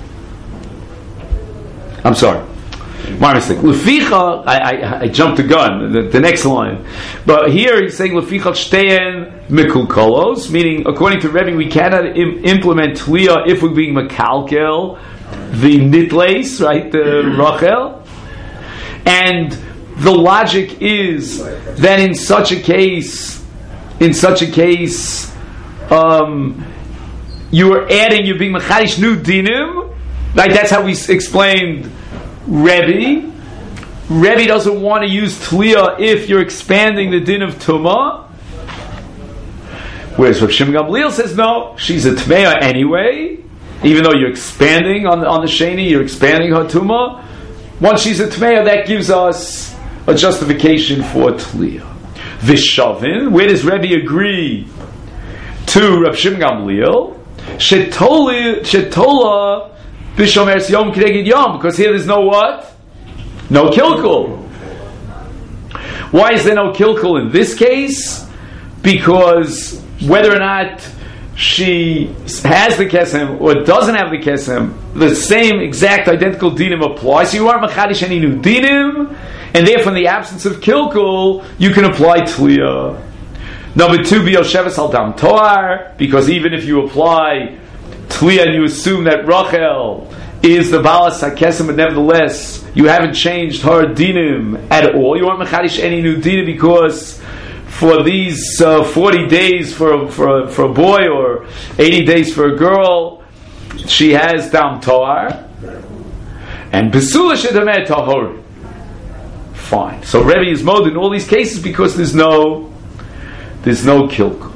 I'm sorry, my mistake. Leficha, I, I, I jumped the gun. The, the next line, but here he's saying leficha shtein mikulkolos, meaning according to Rebbe, we cannot Im- implement tliya if we're being mekalkel the nitles, right? The rachel, and the logic is that in such a case. In such a case, um, you are adding, you're being mechadish new dinim, like that's how we explained Rebbe. Rebbe doesn't want to use tliya if you're expanding the din of tumah. Whereas Rav Shimon Gamliel says no, she's a tmeya anyway, even though you're expanding on the, on the sheni, you're expanding her tumah. Once she's a tmeya, that gives us a justification for tliya. Vishavin, where does Rebbe agree to Rav Shimon Gamliel? Shetola, Shetola, Bishomer's Yom K'neged Yom, because here there's no what? No kilkul. Why is there no kilkul in this case? Because whether or not she has the kesem or doesn't have the kesem, the same exact identical dinim apply. So you aren't machadish any new dinim, and therefore in the absence of kilkul, you can apply tliya. Number two, b'yosheves al dam toar, because even if you apply tliya and you assume that Rachel is the balas hakesem, but nevertheless you haven't changed her dinim at all. You aren't machadish any new dinim because for these uh, forty days for a, for, a, for a boy or eighty days for a girl, she has dam toar and besula shedameh tahor. Fine. So Rebbe is mode in all these cases because there's no there's no kilkul.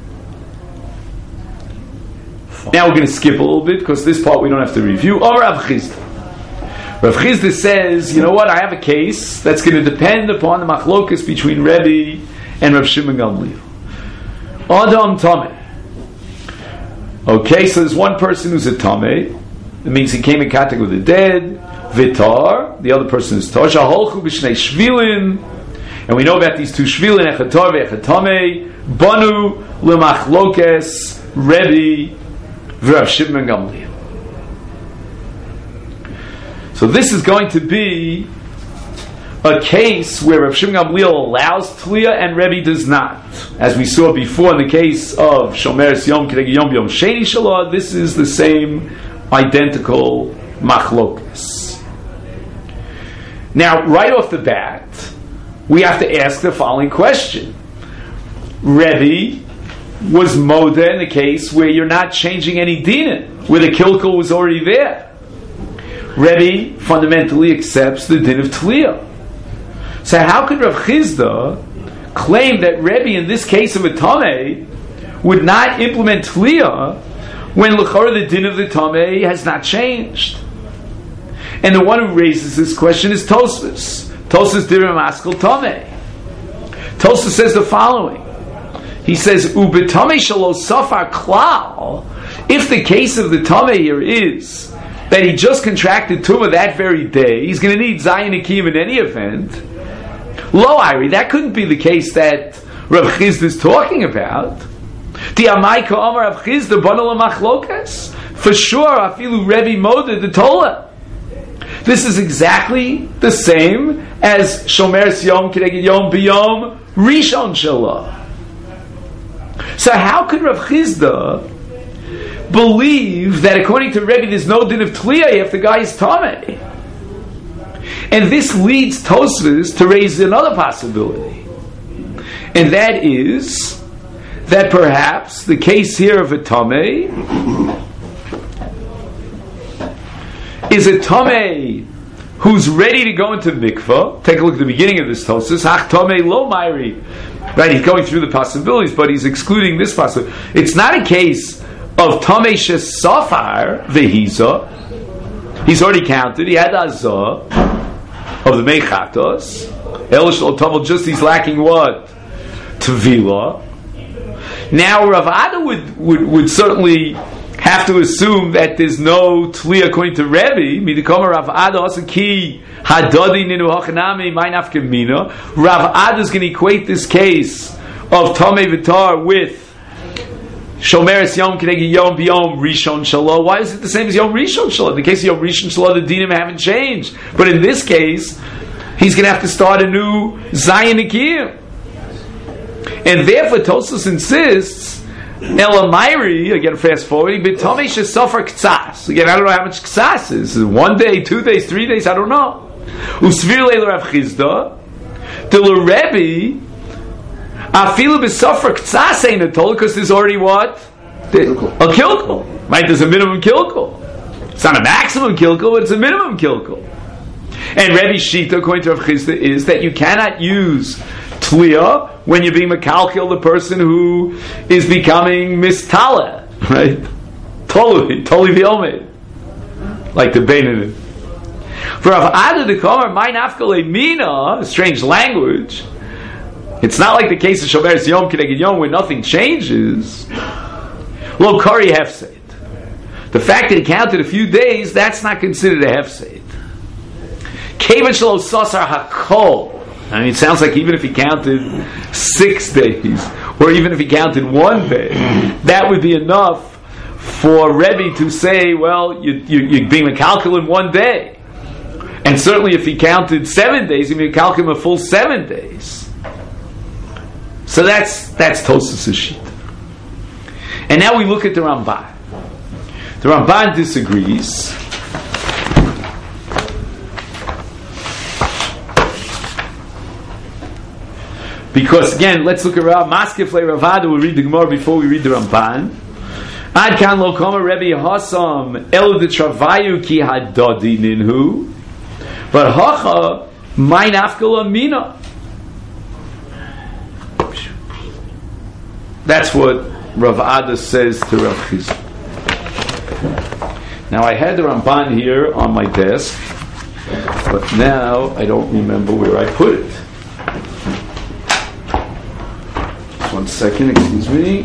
Now we're going to skip a little bit because this part we don't have to review. Or Rav Chisda. Rav Chisda says, you know what? I have a case that's going to depend upon the machlokas between Rebbe and Rav Shimon Gamliel. Adam Tameh. Okay, so there's one person who's a Tameh. It means he came in contact with the dead. Vitar, the other person is Tar. Shaholchu b'shnei shvilin, and we know about these two shvilin, Echatar ve'Echatameh, Banu lemachlokes Rebbe v'Rav Shimon Gamliel. So this is going to be a case where Rav Shimon Gamliel allows tliya and Rebbe does not. As we saw before in the case of Shomeres Yom K'neged Yom B'Yom Sheni Shelo, this is the same identical machlokas. Now, right off the bat, we have to ask the following question. Rebbe was moda in the case where you're not changing any dinim, where the kilkul was already there. Rebbe fundamentally accepts the din of tliya. So how could Rav Chisda claim that Rebbe in this case of a tameh would not implement tliya when l'chora the din of the tameh has not changed? And the one who raises this question is Tosfos. Tosfos Dirim Askel Tameh. Tosfos says the following. He says, "Ubetameh shelo safar klal." If the case of the tameh here is that he just contracted tumah that very day, he's going to need Zayin Akim in any event. Lo Iri, that couldn't be the case that Rav Chisda is talking about. The Amaika Amar Rav Chisda Bana Lamachlokas. For sure, Afilu Rebbe Moda the Tola. This is exactly the same as Shomeres Yom K'neged Yom B'Yom Rishon Shelo. So how could Rav Chisda believe that according to Rebbe there's no din of Tliyah if the guy is Tameh? And this leads Tosfos to raise another possibility. And that is that perhaps the case here of a Tameh is a Tameh who's ready to go into mikvah. Take a look at the beginning of this Tosfos. Hach Tameh lo Mairi. Right, he's going through the possibilities, but he's excluding this possibility. It's not a case of Tameh Shesafar Vehiza. He's already counted. He had Azah of the Mechatos. Elish Lo Tavel, just he's lacking what? Tevila. Now Rav Ada would, would, would certainly have to assume that there's no Tli according to Rebbe. Midikoma Rav Ada also key Hadadi Ninu Hachanami Mainaf Gemina. Rav Ada is going to equate this case of Tameh Vitar with Shomeres Yom K'neged Yom B'Yom Rishon Shelo. Why is it the same as Yom Rishon Shelo? In the case of Yom Rishon Shelo, the dinim haven't changed. But in this case, he's going to have to start a new Zayin Nikiyim. And therefore, Tosfos insists, Elamairi, again, fast forwarding, but Tameh Shesafar K'tzas. Again, I don't know how much K'tzas is. One day, two days, three days, I don't know. Usvir Leil Rav Chisda, Del Rebbe, Afilu b'safar k'tzas ain't a told because there's already what? Kilkul. A kilkul. Right? There's a minimum kilkul. It's not a maximum kilkul, but it's a minimum kilkul. And Rebbe Shita, according to Rav Chisda, is that you cannot use Tliya when you're being mekalkel the person who is becoming mistala. Right? Totally. Totally the omed. Like the Beinanim. For Rav Ada the Kamar, my nafkale mina, strange language. It's not like the case of Shomeres Yom K'neged Yom where nothing changes. Lo Kari Hefseid. The fact that he counted a few days, that's not considered a Hefseid. Kevan Shelo Sasar Hakol. I mean, it sounds like even if he counted six days, or even if he counted one day, that would be enough for Rebbe to say, well, you, you, you're being mekalkel in one day. And certainly if he counted seven days, he'd be mekalkel a full seven days. So that's that's Tosfos' sheet. And now we look at the Ramban. The Ramban disagrees. Because again, let's look at Rav Maskef Le Rav Ada. We'll read the Gemara before we read the Ramban. Ad kan lo koma Rebbe Hasam el de travayu ki hadadi ninhu, but hacha my nafkala mina. That's what Rav Ada says to Rav Chisda. Now I had the Ramban here on my desk, but now I don't remember where I put it. Just one second, excuse me.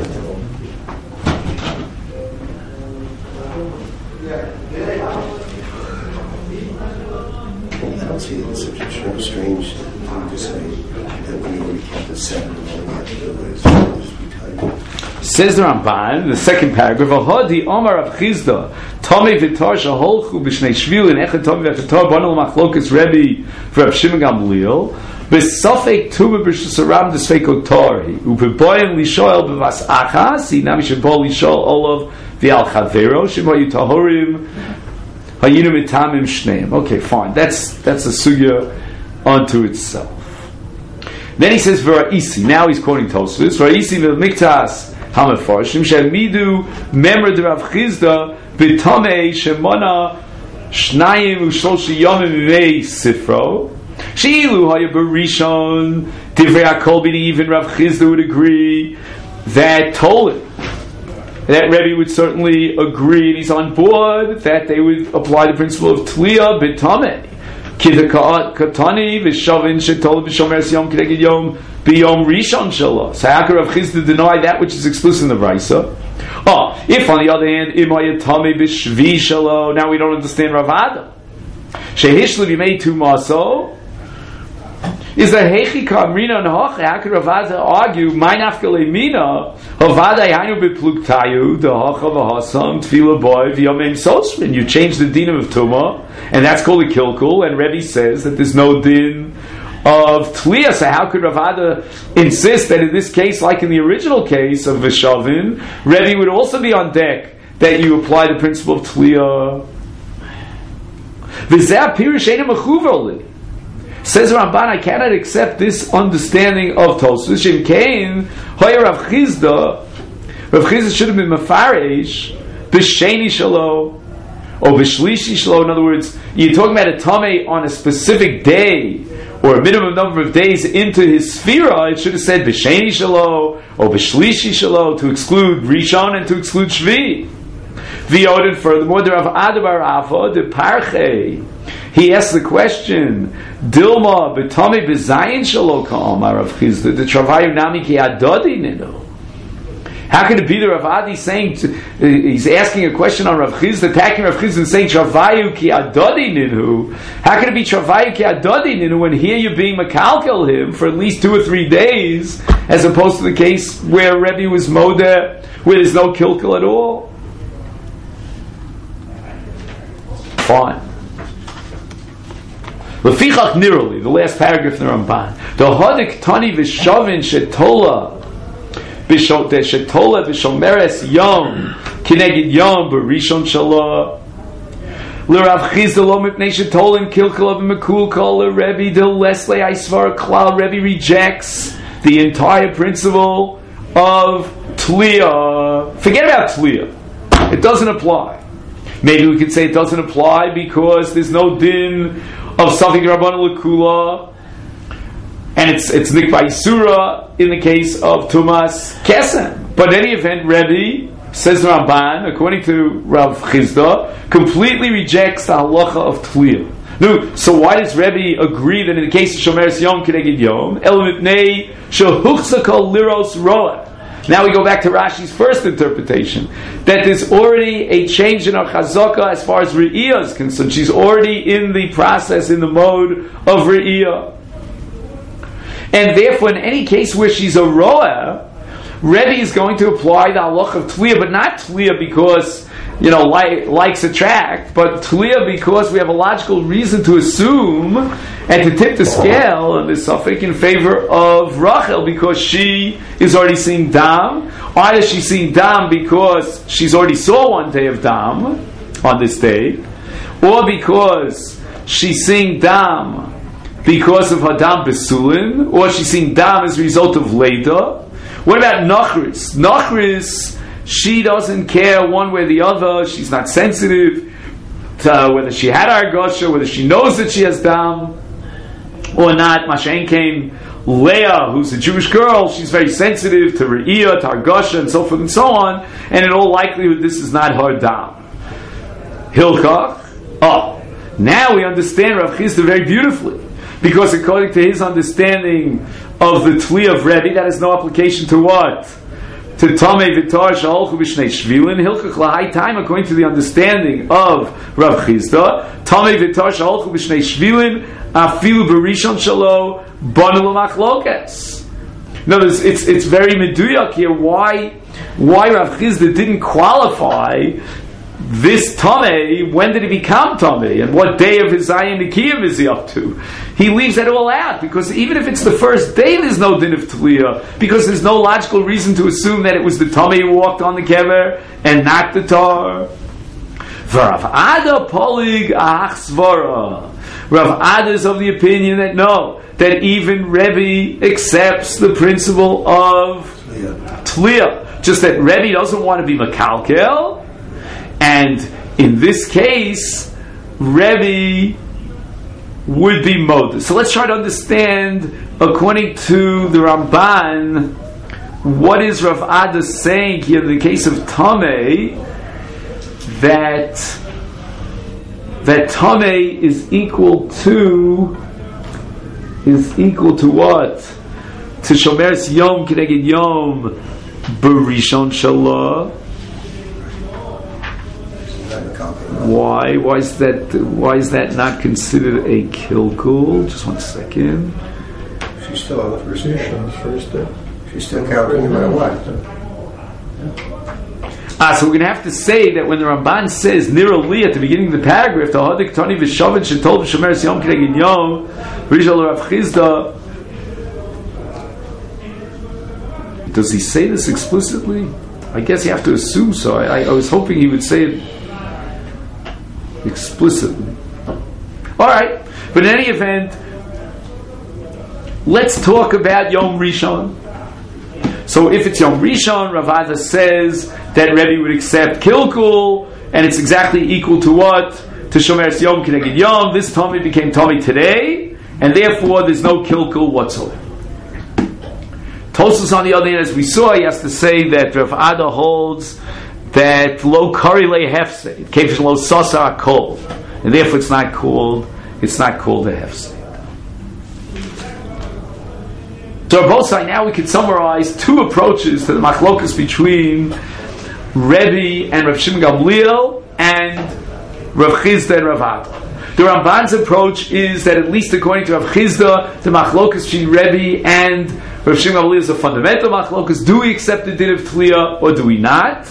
I don't see it as such a strange thing to say that when you already counted seven, all you have to do is just be tired. Says the Ramban, the second paragraph, Ahadi Omar Rav Chisda, Tomei Vitar Shaholchu B'Shnei Shvil, and Echet Tomei Vitar Banal Machlokas Rebbe for Rav Shimon Gamliel, B'Safek Tuba B'Shasaram D'Sfeiko Tori, U'B'Boyim Lishoel B'Vas Achas, Inami Shebo Lishoel Olav V'Al Chavero, Shemo Yitahorim, Hayinu Mitamim Shneim. Okay, fine. That's that's a sugya unto itself. Then he says V'Ra'isi. Now he's quoting Tosfos. V'Ra'isi V'Miktas Hamafarshim Shemidu Memra D'Rav Chisda B'Tamei Shemona Shnayim U'Shloshi Yomim V'Mei Sifro Sheilu Haya B'Rishon Divrei HaKol B'Di. Even Rav Chisda would agree that Tolit, that Rebbe would certainly agree, and he's on board, that they would apply the principle of Tliya B'Tamei. Kidakatani V'Shavin Shetol V'Shomeres Yom K'neged Yom B'Yom Rishon Shelo. So how could Rav Chisda deny that which is explicit in the Brisa? Oh, if on the other hand, Imaya Tamei B'Shvi Shelo, now we don't understand Rav Ada. Shehishlev Yimei Tu Maso. is that Hechi Kamrina and Hoche. How could Rav Ada argue? My nafkele mina Havada Yainu bepluktayu the Hocha v'Hasam Tefila boy v'Yomim Sosmin. You change the din of Tuma, and that's called a kilkul. And Rebbe says that there's no din of Tliya. So how could Rav Ada insist that in this case, like in the original case of Veshavin, Rebbe would also be on deck that you apply the principle of Tliya? V'zeh pirish eina mechuvoli. Says Ramban, I cannot accept this understanding of Tosfos. Shem Kain, Hoyer Rav Chizda, Rav Chizda should have been Mefarish, B'Sheni Shalo, or B'Shlishi Shalo. In other words, you're talking about a Tameh on a specific day, or a minimum number of days into his Sphira, it should have said B'Sheni Shalo, or B'Shlishi Shalo, to exclude Rishon and to exclude Shvi. V'yodin, furthermore, the Rav Ada bar Ava, the Parche, he asked the question, Dilma b'tami b'zayin shelo ka'amar Rav Chizda, the travayu nami ki adodi ninu. How could it be the Rav Adi saying, to, uh, he's asking a question on Rav Chizda, attacking Rav Chizda and saying travayu ki adodi ninu? How could it be travayu ki adodi ninu when here you're being makalkel him for at least two or three days, as opposed to the case where Rebbe was modeh, where there's no kilkel at all? Fine. Lefichach niroli, the last paragraph in the Ramban. The hodik tani v'shavin shetola b'shot shetola v'shomeres yom kineged yom b'rishon shala. L'Rav Chizda lo mipnei shetola kilkel of mekul kol Rebbe del lesle aisvar klal. Rebbe rejects the entire principle of Tliya. Forget about Tliya. It doesn't apply. Maybe we could say it doesn't apply because there's no din of something Rabbanu L'Kula, and it's it's Nikba Surah in the case of Tumas Kesem. But in any event, Rebbe, says Ramban, according to Rav Chizda, completely rejects the halacha of Tliya. No, so why does Rebbe agree that in the case of Shomeres Yom Keneged Yom, El Mitnei Shehuchzakol Liros Roa? Now we go back to Rashi's first interpretation, that there's already a change in our chazaka as far as Re'iyah is concerned. She's already in the process, in the mode of Re'iyah. And therefore, in any case where she's a Ro'ah, Rebbe is going to apply the halach of Tliya, but not Tliya because, you know, like, likes attract, but Tliya because we have a logical reason to assume and to tip the scale and the suffix in favor of Rachel because she is already seeing Dam. Either she's seeing Dam because she's already saw one day of Dam on this day, or because she's seeing Dam because of Hadam Besulin, or she's seeing Dam as a result of Leda. What about Nachris? Nachris, she doesn't care one way or the other. She's not sensitive to whether she had Argosha, whether she knows that she has Dam or not. Mashen came Leah, who's a Jewish girl, she's very sensitive to Re'iyah, to Argosha, and so forth and so on. And in all likelihood, this is not her Dam. Hilchach. Oh, now we understand Rav Chizda very beautifully. Because according to his understanding of the Tli of Rebbe, that has no application to what? To Tamei V'Tar Sha'olchu B'Shnei Shvilin. Hilchach L'Hai Time, according to the understanding of Rav Chizda, Tamei V'Tar Sha'olchu B'Shnei Shvilin, Afilu B'Rishon Shalo, Banu L'Machlokas. In other words, it's, it's very meduyak here why, why Rav Chizda didn't qualify this Tameh. When did he become Tameh? And what day of his Zayin Nikiyim is he up to? He leaves that all out, because even if it's the first day, there's no din of Tliya, because there's no logical reason to assume that it was the Tameh who walked on the kever and not the tar. Rav Ada Polig Ach Svara. Rav Ada is of the opinion that no, that even Rebbe accepts the principle of Tliya. Just that Rebbe doesn't want to be Makalkel. And in this case, Rebbe would be Moda. So let's try to understand, according to the Ramban, what is Rav Ada saying here in the case of Tameh, that that Tameh is equal to is equal to what? To Shomeres Yom Keneged Yom B'Rishon Shalah. Why? Why is that? Why is that not considered a kilkul? Just one second. still on the first day. First day. She's still counting no matter what. Ah, so we're going to have to say that when the Ramban says Nira Li at the beginning of the paragraph, the Hadik Tani V'Shavit Shetol V'Shomer Yom Kinegin Yom Rishal Rav Chizda. Does he say this explicitly? I guess you have to assume so. I, I was hoping he would say it explicitly. All right, but in any event, let's talk about Yom Rishon. So if it's Yom Rishon, Rav Ada says that Rebbe would accept Kilkul, and it's exactly equal to what? To Shomer Yom Kinegid Yom. This Tommy became Tommy today, and therefore there's no Kilkul whatsoever. Tosfos, on the other hand, as we saw, he has to say that Rav Ada holds that Lo Kari Le Hefsed, it came from Lo Sasa Kol, and therefore it's not called, it's not called a Hefsed. So both sides, now we can summarize two approaches to the machlokas between Rebbe and Rav Shimon Gamliel and Rav Chizda and Rav Ada. The Ramban's approach is that at least according to Rav Chizda, the machlokas between Rebbe and Rav Shimon Gamliel is a fundamental machlokas. Do we accept the din of Tliya or do we not?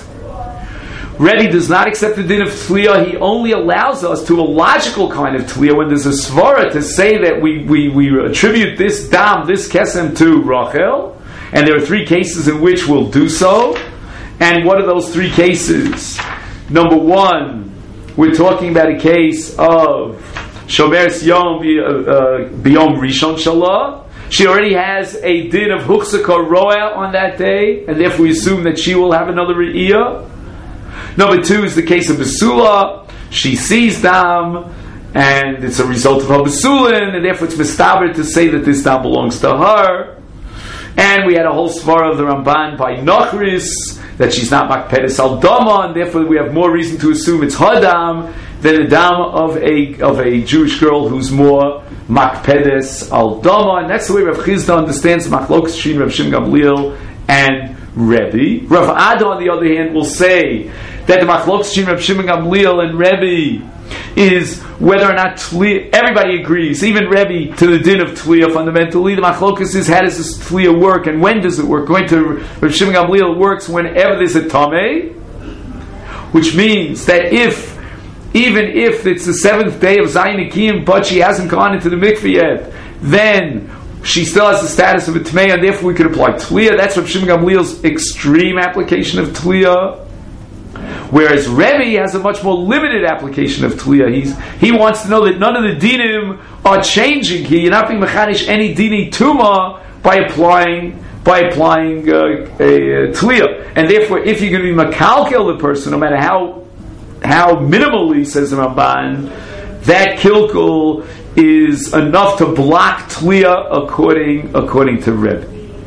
Rebbe does not accept the din of Tliya. He only allows us to a logical kind of Tliya when there's a svara to say that we, we, we attribute this dam, this kesem to Rachel, and there are three cases in which we'll do so. And what are those three cases? Number one, we're talking about a case of Shomer Yom B'Yom Rishon Shalah. She already has a din of Huchzaka Roa on that day, and therefore we assume that she will have another Re'iyah. Number two is the case of Besula. She sees Dam, and it's a result of her Besulin, and therefore it's mistaber to say that this Dam belongs to her. And we had a whole svara of the Ramban by Nochris, that she's not Makpedes al Dama, and therefore we have more reason to assume it's her Dam than a Dam of a, of a Jewish girl who's more Makpedes al Dama, and that's the way Rav Chizda understands Machlokas between Rav Shimon Gamliel and Rebbe. Rav Ada, on the other hand, will say that the Machlokas between Rav Shimon Gamliel and Rebbe is whether or not Tliya, everybody agrees, even Rebbe, to the din of Tliya fundamentally. The Machlokas is how does this Tliya work and when does it work? Going to Rav Shimon Gamliel, it works whenever there's a Tameh, which means that if even if it's the seventh day of Zayin Akiyim but she hasn't gone into the mikveh yet, then she still has the status of a Tmei, and therefore we could apply Tliya. That's Rav Shimon Gamliel's extreme application of Tliya. Whereas Rebbe has a much more limited application of Tliya. He's, he wants to know that none of the dinim are changing here. You're not being mechanish any dini tuma by applying by applying uh, a, a Tliya. And therefore, if you're going to be makalkel the person, no matter how how minimally, says the Ramban, that kilkul is enough to block Tliya according according to Rebbe.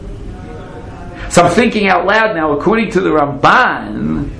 So I'm thinking out loud now. According to the Ramban.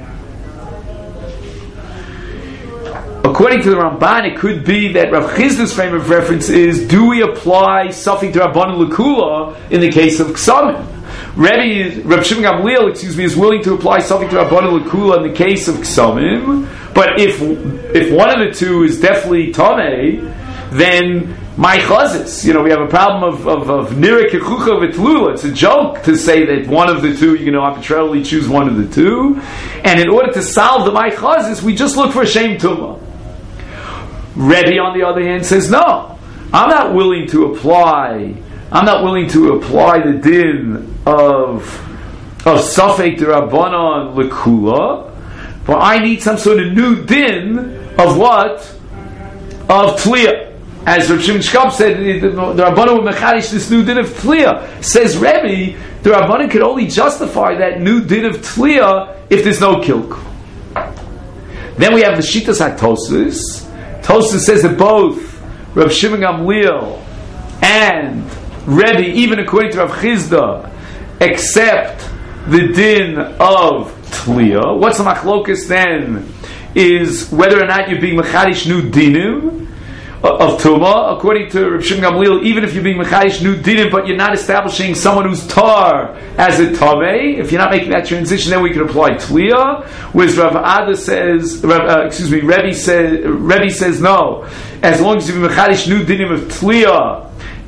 According to the Ramban, it could be that Rav Chizda's frame of reference is: do we apply Safik to Rabbanan L'Kula in the case of Ksamim? Rebbe, Rav Shimon Gamliel, excuse me, is willing to apply Safik to Rabbanan L'Kula in the case of Ksamim. But if if one of the two is definitely Tameh, then my chazis, you know, we have a problem of of, of Nira Kechucha V'Tlula. It's a joke to say that one of the two, you know, arbitrarily choose one of the two. And in order to solve the my chazis, we just look for a Shem Tumah. Rebbe, on the other hand, says, no, I'm not willing to apply, I'm not willing to apply the din of, of Safek D'Rabbanan L'Kula, but I need some sort of new din of what? Of Tliya. As Rav Shimon Shkab said, the Rabbanan would mechadish this new din of Tliya. Says Rebbe, the Rabbanan could only justify that new din of Tliya if there's no kilkul. Then we have the Shitas HaTosfos. Tosfos says that both Rav Shimon Gamliel and Rebbe, even according to Rav Chizda, accept the din of Tliya. What's the machlokas then? Is whether or not you're being mechadish new dinim of Tumah. According to Rav Shimon Gamliel, even if you're being mechadish new dinim, but you're not establishing someone who's tar as a tameh, if you're not making that transition, then we can apply Tliya. Whereas Rav Ada says, uh, excuse me, Rebbe says, Rebbe says no. As long as you're being mechadish new dinim of Tliya,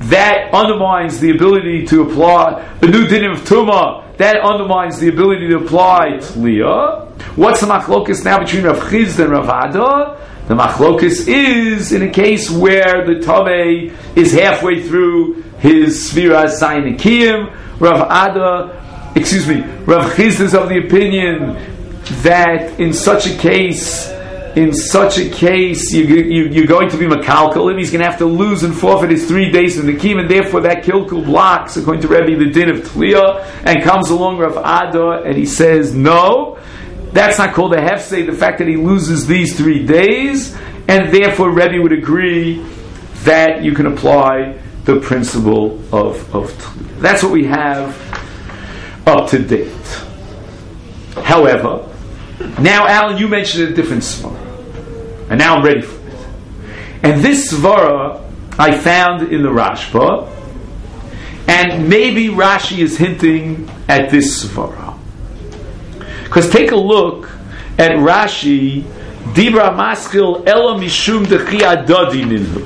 that undermines the ability to apply the new din of Tumah, that undermines the ability to apply Tliya. What's the machlokus now between Rav Chizda and Rav Ada? The machlokus is in a case where the Tameh is halfway through his Sfira Zayin Akiyim. Rav Ada, excuse me, Rav Chizda is of the opinion that in such a case, in such a case, you, you, you're going to be makalkal, and he's going to have to lose and forfeit his three days in the Kiyum, and therefore that kilkul blocks, according to Rebbe, the din of Tliya, and comes along Rav Ada, and he says, no, that's not called a hefsei, the fact that he loses these three days, and therefore Rebbe would agree that you can apply the principle of, of Tliya. That's what we have up to date. However, now Alan, you mentioned a different svara, and now I'm ready for it. And this svara I found in the Rashba, and maybe Rashi is hinting at this svara. Because take a look at Rashi, Dibra Maskil Ela Mishum Dechi Adadi Minhu.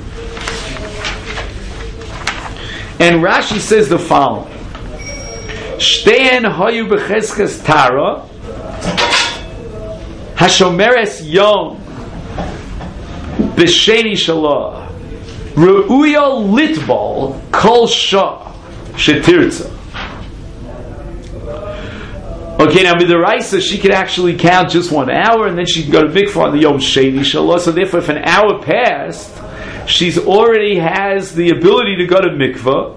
And Rashi says the following: Shtein Hayu Becheskes Tara Hashomeres Yom B'Sheni Shalah Ru'uya Litbal Kol Shah Shetirza. Okay, now with the Raisa, she could actually count just one hour, and then she could go to mikvah on the Yom Sheni Shalah. So therefore, if an hour passed, she's already has the ability to go to mikvah,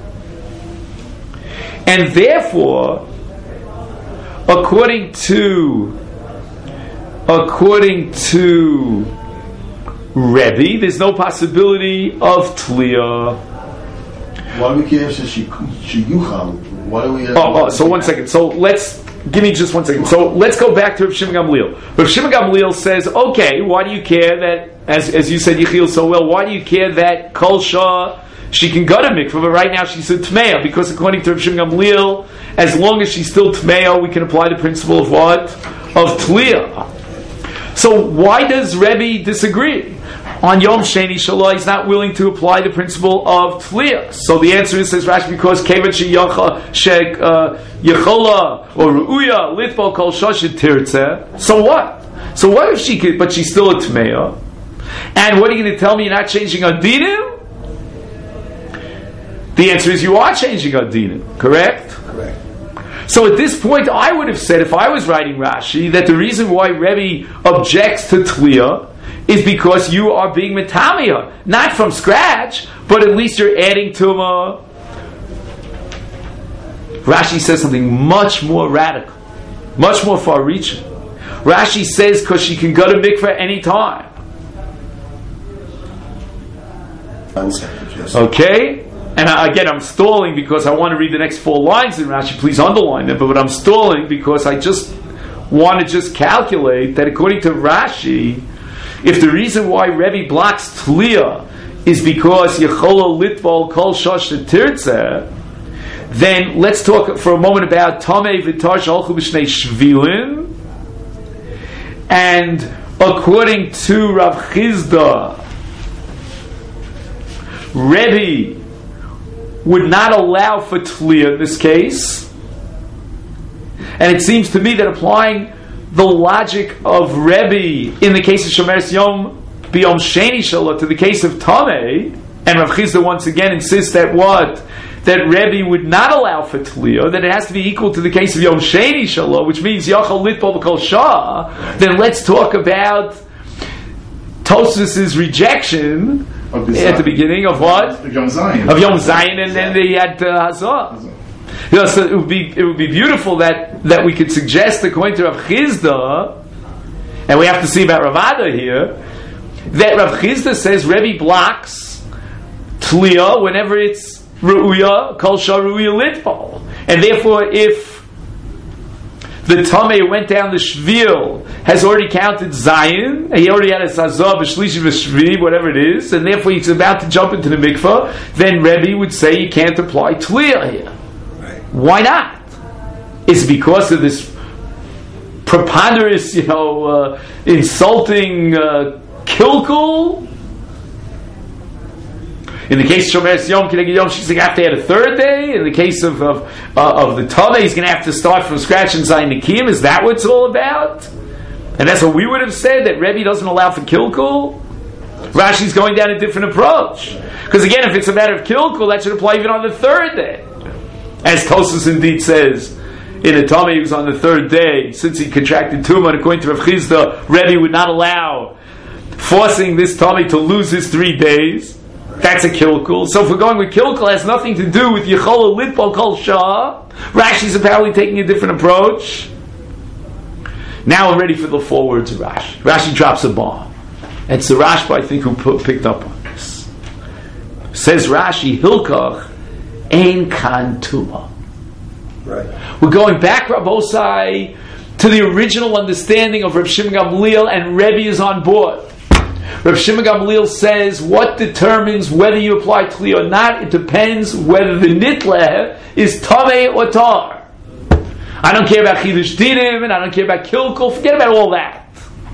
and therefore, according to according to Rebbe, there's no possibility of Tliya. Why do we care if she she yucham? Why do we have? Oh, oh, so one second. So let's give me just one second. So let's go back to Rav Shimon Gamliel. Rav Shimon Gamliel says, okay, why do you care that, as as you said, Yechiel so well, why do you care that Kol Shah, she can go to mikvah, but right now she's a Tmeya, because according to Rav Shimon Gamliel, as long as she's still Tmeya, we can apply the principle of what? Of Tliya. So why does Rebbe disagree? On Yom Sheni Shalah, he's not willing to apply the principle of Tliya. So the answer is, says Rashi, because Kevan Sheyacha Shek Yechola or Ru'uya Litbal Kol Shoshet Tirtzeh. So what? So what if she could, but she's still a Tmeya? And what are you going to tell me? You're not changing Adinim? The answer is you are changing Adinim, correct? Correct. So at this point, I would have said, if I was writing Rashi, that the reason why Rebbe objects to Tliya is because you are being metamia, not from scratch, but at least you're adding tumah. Rashi says something much more radical, much more far-reaching. Rashi says because she can go to mikveh any time. Okay? And I, again, I'm stalling because I want to read the next four lines in Rashi. Please underline them. But I'm stalling because I just want to just calculate that according to Rashi, if the reason why Rebbe blocks Tliya is because Yechola Litbal Kol Shosh Tirtzeh, then let's talk for a moment about Tamei V'Tar Shalchu B'Shnei Shvilin. And according to Rav Chizda, Rebbe would not allow for Tliya in this case. And it seems to me that applying the logic of Rebbe in the case of Shomeres Yom B'Yom Sheni Shalah to the case of Tamei, and Rav Chizda once again insists that what? That Rebbe would not allow for Tliya, that it has to be equal to the case of Yom Sheni Shalah, which means Yachal Litbal B'Kol Shah. Then let's talk about Tosfos' rejection of the at the beginning of what? Of Yom Zayin. Of Yom Zayin, and then they had uh, Hazah. You know, so it would be it would be beautiful that, that we could suggest, according to Rav Chizda, and we have to see about Rav Ada here, that Rav Chizda says Rebbe blocks Tliya whenever it's Ru'uya, Kol Shah Ru'uya Litbal. And therefore, if the Tamei went down the Shvil, has already counted Zayin, he already had a Sazah, B'Shlishi, B'Shvi, whatever it is, and therefore he's about to jump into the mikvah, then Rebbe would say you can't apply Tliya here. Why not? It's because of this preponderous, you know, uh, insulting uh, kilkul. In the case of Shomer Yom Kineged Yom, she's going to have to add a third day. In the case of of, uh, of the Tameh, he's going to have to start from scratch and Zayin Nikim. Is that what it's all about? And that's what we would have said, that Rebbe doesn't allow for Kilkul. Rashi's going down a different approach. Because again, if it's a matter of Kilkul, that should apply even on the third day. As Tosfos indeed says, in a Tameh he was on the third day, since he contracted Tumah, and according to Rav Chizda, Rebbe would not allow forcing this Tameh to lose his three days. That's a Kilkul. So if we're going with Kilkul, it has nothing to do with Yechola Litpol Kol Shah. Rashi's apparently taking a different approach. Now we're ready for the four words of Rashi. Rashi drops a bomb. It's the Rashba, I think, who put, picked up on this. Says Rashi, Hilkach Ein Kan Tumah. Right. We're going back, Rabbosai, to the original understanding of Reb Shimon Gamliel, and Rebbe is on board. Reb Shimon Gamliel says, what determines whether you apply Tli or not? It depends whether the Nitleh is Tameh or Tar. I don't care about Chidush Dinim, and I don't care about Kilkul. Forget about all that.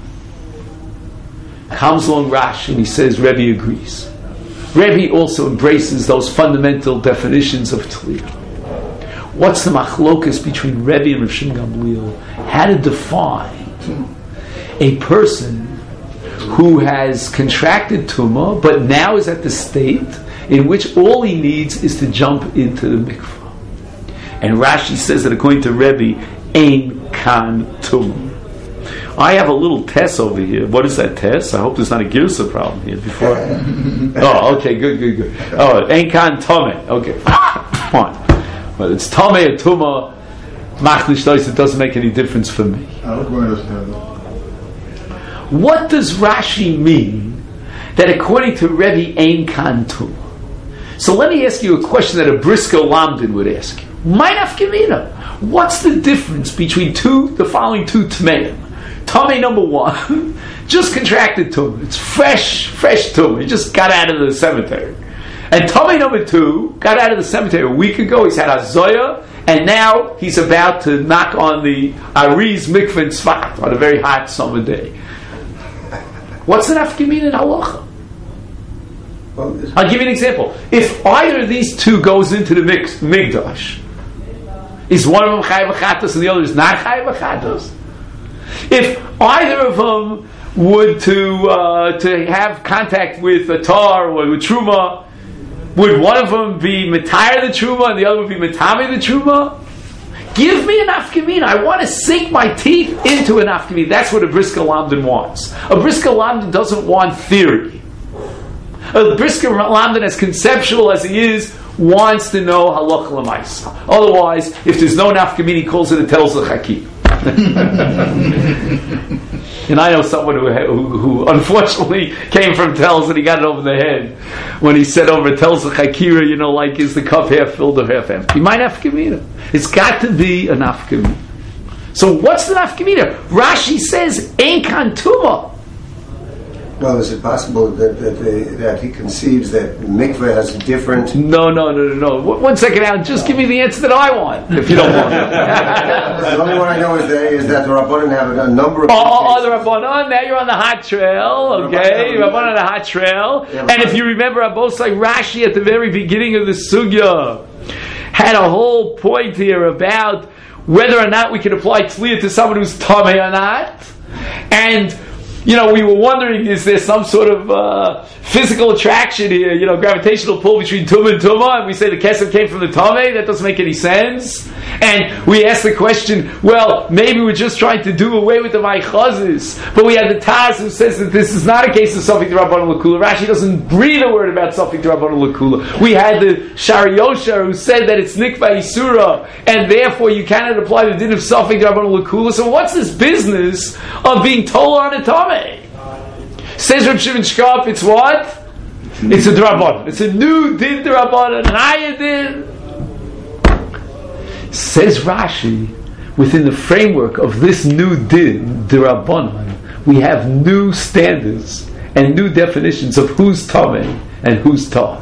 Comes along Rashi, and he says, Rebbe agrees. Rebbe also embraces those fundamental definitions of Tli. What's the machlokas between Rebbe and Reb Shimon Gamliel? How to define a person who has contracted Tumah, but now is at the state in which all he needs is to jump into the mikvah. And Rashi says that according to Rebbe, Ein Kan Tumah. I have a little test over here. What is that test? I hope there's not a Girsa problem here before. Oh, okay, good, good, good. Oh, Ein Kan Tameh. Okay, fine. But it's Tameh or Tumah. Machlish Dois, it doesn't make any difference for me. I don't understand that. What does Rashi mean that according to Rebbe, Ein Kan Tumah? So let me ask you a question that a Briscoe Lamdin would ask you. My nafkamina. What's the difference between two, the following two Tmeim? Tameh number one, just contracted Tumah. It's fresh, fresh Tumah. He just got out of the cemetery. And Tameh number two got out of the cemetery a week ago. He's had Azoya, and now he's about to knock on the Ariz Mikvah Tzfat on a very hot summer day. What's the nafkamina in halacha? Well, I'll give you an example. If either of these two goes into the mix, Migdash, is one of them Chai V'chatos and the other is not Chai V'chatos? If either of them would to uh, to have contact with a tar or with Truma, would one of them be Matayr the Truma and the other would be Matami the Truma? Give me an afkamina. I want to sink my teeth into an afkamina. That's what a Briscoe Lamdin wants. A Briscoe Lamdin doesn't want theory. A Briscoe Lamdin, as conceptual as he is, wants to know halacha l'maisa. Otherwise, if there's no nafkamina, he calls it a telz l'chakim. And I know someone who, who, who unfortunately came from telz and he got it over the head when he said over telz l'chakira, you know, like is the cup half filled or half empty? My nafkamina. It's got to be a nafkamina. So what's the nafkamina? Rashi says Ein Kan Tumah. Well, is it possible that that, they, that he conceives that mikveh has a different... No, no, no, no, no. One second, Alan. Just give me the answer that I want, if you don't want. The only one I know is that, is that the Rabbanan have a number of... Oh, oh, oh, the Rabbanan. Now you're on the hot trail, okay? Rabbanan on the hot trail. Yeah, and if you remember, both like Rashi at the very beginning of the sugya had a whole point here about whether or not we can apply tzliya to someone who's tameh or not. And... you know, we were wondering, is there some sort of uh, physical attraction here, you know, gravitational pull between Tumah and Tumah, and we say the Kesef came from the Tameh? That doesn't make any sense. And we asked the question, well, maybe we're just trying to do away with the Maichazis, but we had the Taz who says that this is not a case of Safik D'Rabbanan L'Kula. Rashi doesn't breathe a word about Safik D'Rabbanan L'Kula. We had the Shari Yosher who said that it's Nikva Isura, and therefore you cannot apply the din of Safik D'Rabbanan L'Kula. So what's this business of being told on a Tameh? Says Reb Shimon Shkop, it's what? It's a D'Rabbanan. It's a new din D'Rabbanan, an ayah din. Says Rashi, within the framework of this new din D'Rabbanan, we have new standards and new definitions of who's Tameh and who's Tar.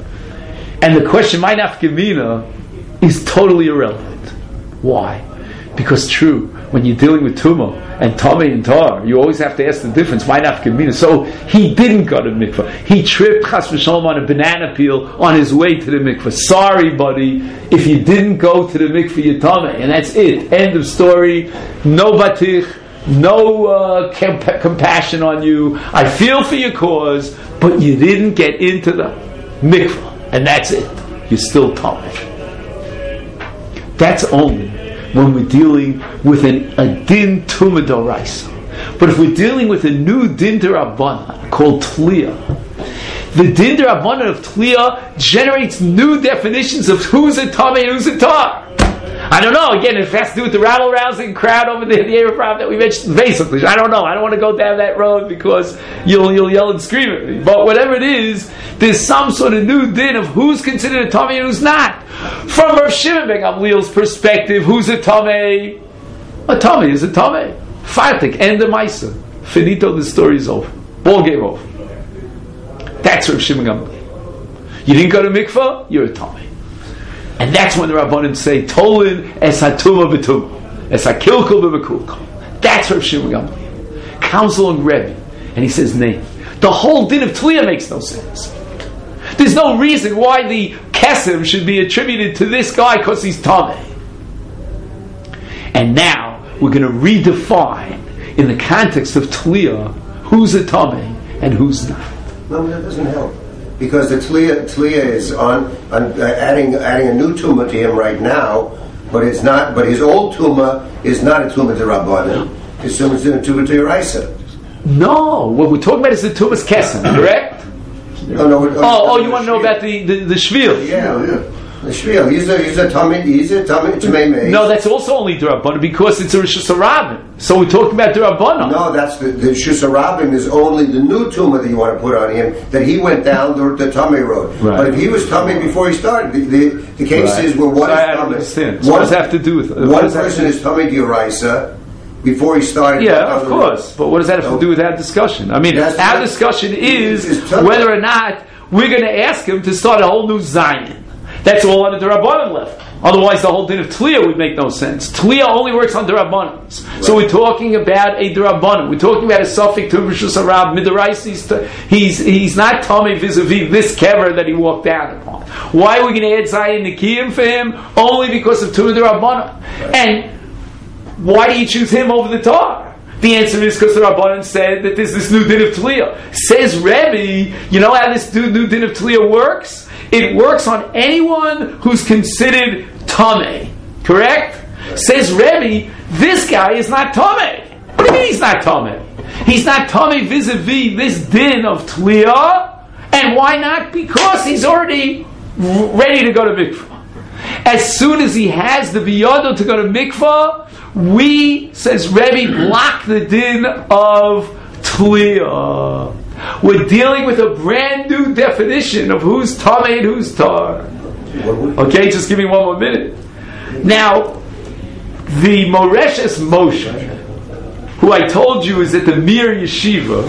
And the question, my nafkamina, is totally irrelevant. Why? Because true, when you're dealing with Tumah and Tamei and Tar, you always have to ask the difference. Why not Kamina? So he didn't go to mikvah. He tripped Chas v'Shalom on a banana peel on his way to the mikvah. Sorry, buddy, if you didn't go to the mikvah, you're Tamei, and that's it. End of story. No batich, no uh, comp- compassion on you. I feel for your cause, but you didn't get into the mikvah, and that's it. You're still Tamei. That's only when we're dealing with an, a din tumah d'oraisa. But if we're dealing with a new din d'Rabbanan called Tliya, the din d'Rabbanan of Tliya generates new definitions of who's a tamei and who's a tar. I don't know. Again, it has to do with the rabble rousing crowd over there, the Erev Rav that we mentioned. Basically, I don't know. I don't want to go down that road because you'll you'll yell and scream at me. But whatever it is, there's some sort of new din of who's considered a tamei and who's not. From Rav Shimon ben Gamliel's perspective, who's a tamei? A tamei is a tamei. Fartik, end of Maisa. Finito, the story is over. Ball game over. That's Rav Shimon ben Gamliel. You didn't go to mikvah, you're a tamei. And that's when the Rabbanim say, Tolin es hatuma v'tuma, es hakilkul v'mekulkul. That's Rav Shimon ben Gamliel. Counsel and Rebbe. And he says, nay. The whole din of Tliya makes no sense. There's no reason why the kesem should be attributed to this guy because he's tamei. And now we're going to redefine in the context of Tliya who's a tamei and who's not. No, that doesn't help. Because the Tliya, Tliya is on, on uh, adding adding a new tumah to him right now, but it's not. But his old tumah is not a tumah d'Rabbanan. His tumah is a tumah d'Oraisa. No, what we're talking about is the tumas kesem, correct? No, no. Oh, oh, you want to know about the the, the shvil? Yeah, yeah. The shvil. He's a he's a tamei. He's a tamei. Tamei. No, that's also only d'Rabbanan because it's a rishus harabim. So we're talking about d'Rabbanan. No, that's the the rishus harabim is only the new tumah that you want to put on him. That he went down the, the tamei road. Right. But if he was tamei before he started, the the, the case Right. is where one so is I don't tamei. understand. So what does that have to do with it? One person is tamei d'Oraisa before he started. Yeah, of course. But what does that have to do with our discussion? I mean, That's our not- discussion is it's tough. whether or not we're going to ask him to start a whole new Zion. That's all under the Rabbanan left. Otherwise, the whole din of Tliya would make no sense. Tliya only works on the Rabbanans. Right. So we're talking about a Rabbanan. We're talking about a Safik to Rishus Harab Midarais. He's he's not tamei vis-a-vis this kever that he walked down upon. Why are we going to add Zion Nikiyim for him? Only because of Tumah Rabbanan. Right. And why do you choose him over the Tar? The answer is because the Rabbanan said that there's this new din of Tliya. Says Rebbe, you know how this new, new din of Tliya works? It works on anyone who's considered tamei. Correct? Right. Says Rebbe, this guy is not tamei. What do you mean he's not tamei? He's not tamei vis-a-vis this din of Tliya. And why not? Because he's already ready to go to mikvah. As soon as he has the biyado to go to mikvah, we, says Rebbe, block the din of Tliya. We're dealing with a brand new definition of who's tamei and who's tar. Okay, just give me one more minute. Now, the Moreshes Moshe, who I told you is at the Mir Yeshiva,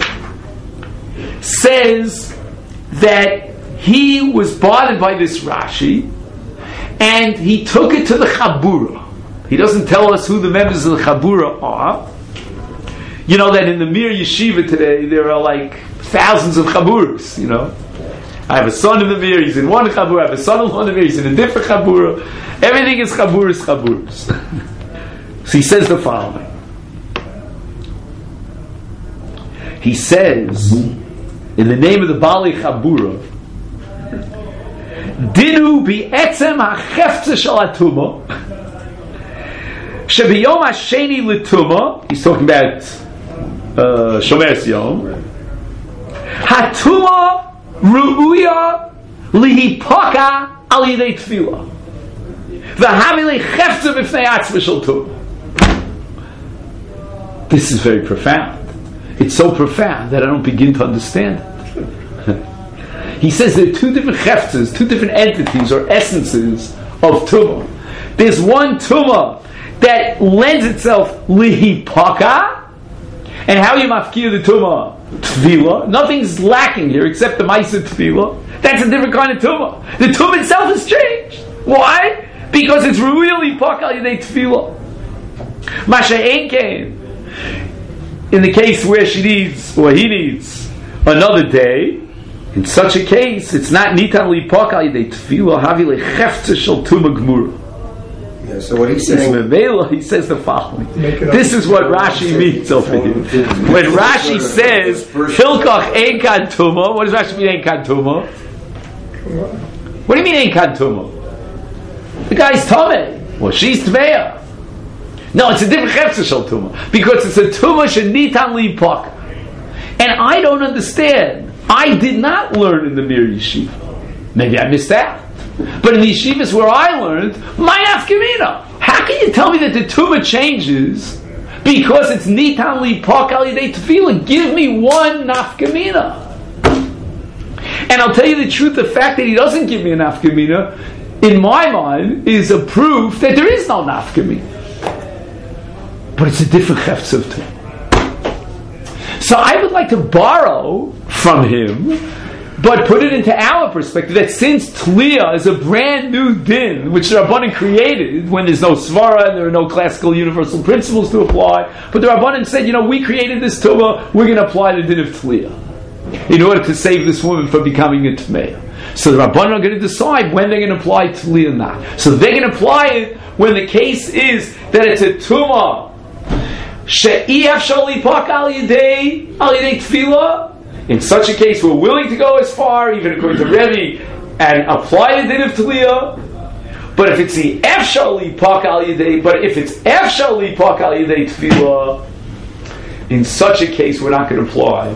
says that he was bothered by this Rashi, and he took it to the Chabura. He doesn't tell us who the members of the Chabura are. You know that in the Mir Yeshiva today, there are like thousands of Chaburas, you know. I have a son in the Mir, he's in one Chabura. I have a son in the Mir, he's in a different Chabura. Everything is Chaburas, Chaburas. So he says the following. He says, in the name of the Bali Chabura, Dinu bi etzem ha-chefze shel ha-tumah shebiyom ha-sheni l'tumah. He's talking about uh, Shomer Yom. Ha-tumah ru'uya lihipaka al yidei tefillah v'hamilei chefze b'fnei atzma shel tumah. This is very profound. It's so profound that I don't begin to understand it. He says there are two different cheftzes, two different entities or essences of tumah. There's one tumah that lends itself lihipaka, and how you mafkir the tumah? Tefillah. Nothing's lacking here except the ma'aseh tefillah. That's a different kind of tumah. The tumah itself has changed. Why? Because it's really paka al yidei tefillah. Masha ain't came. In the case where she needs, or he needs, another day, in such a case, it's not nitan lipok al yedei tefillah havi lecheftzeh shel tuma gemura. Yeah, so what he's saying, he says the following. This is what Rashi means over here. When Rashi says Hilkach ein kan tuma, what does Rashi mean ein kan tuma? What do you mean ein kan tuma? The guy's tamei, well she's tmeya. No, it's a different chefzer shel tuma because it's a tuma shenitan lipok. And I don't understand. I did not learn in the Mir Yeshiva. Maybe I missed out. But in the yeshivas where I learned, my nafkamina. How can you tell me that the tumah changes because it's nitan lipok al yedei tefillah? Give me one nafkamina. And I'll tell you the truth, the fact that he doesn't give me a nafkamina, in my mind, is a proof that there is no nafkamina. But it's a different chefz of tumah. So I would like to borrow from him, but put it into our perspective, that since Tliya is a brand new din, which the Rabbanan created when there's no Svara and there are no classical universal principles to apply, but the Rabbanan said, you know, we created this Tumah, we're going to apply the din of Tliya in order to save this woman from becoming a Tmeya. So the Rabbanan are going to decide when they're going to apply Tliya or not. So they're going to apply it when the case is that it's a Tumah she'iyaf shali pak al yedei al yedei tefillah. In such a case, we're willing to go as far, even according to Rebbe, and apply the din of Tliya. But if it's the F shali pak al yedei, but if it's F shali pak al yedei tefillah, in such a case, we're not going to apply.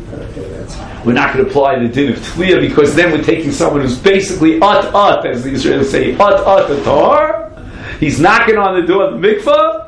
We're not going to apply the din of Tliya because then we're taking someone who's basically at at, as the Israelis say, at at atar. He's knocking on the door of the mikvah,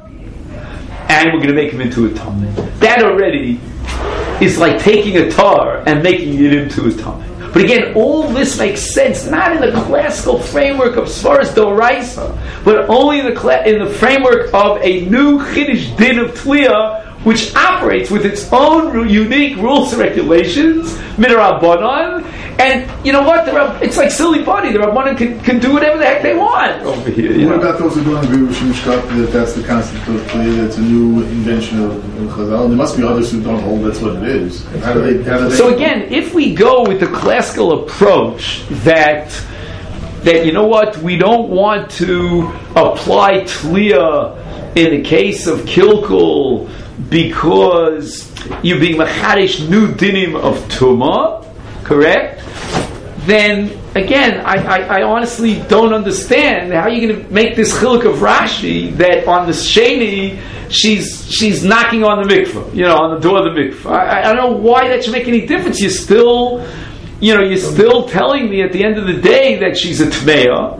and we're going to make him into a tar. That already is like taking a tar and making it into a tar. But again, all this makes sense not in the classical framework of Svaras Doraisa, but only in the cla- in the framework of a new Chiddush din of Tliya, which operates with its own ru- unique rules and regulations, midrabanan. And you know what? The Rab- it's like silly bunny. The Rabbanan can, can do whatever the heck they want over here. You what know? about those who don't agree with Shimshkat that that's the concept of Tliya, that's a new invention of, of Chazal? And there must be others who don't hold that's what it is. How do they, how do they So again, if we go with the classical approach that that you know what, we don't want to apply Tliya in the case of Kilkul because you're being machadish new dinim of Tumah, correct? Then again, I, I, I honestly don't understand how you're going to make this chiluk of Rashi that on the Sheni she's she's knocking on the mikveh, you know, on the door of the mikveh. I, I don't know why that should make any difference. You're still, you know, you're still telling me at the end of the day that she's a tmeya,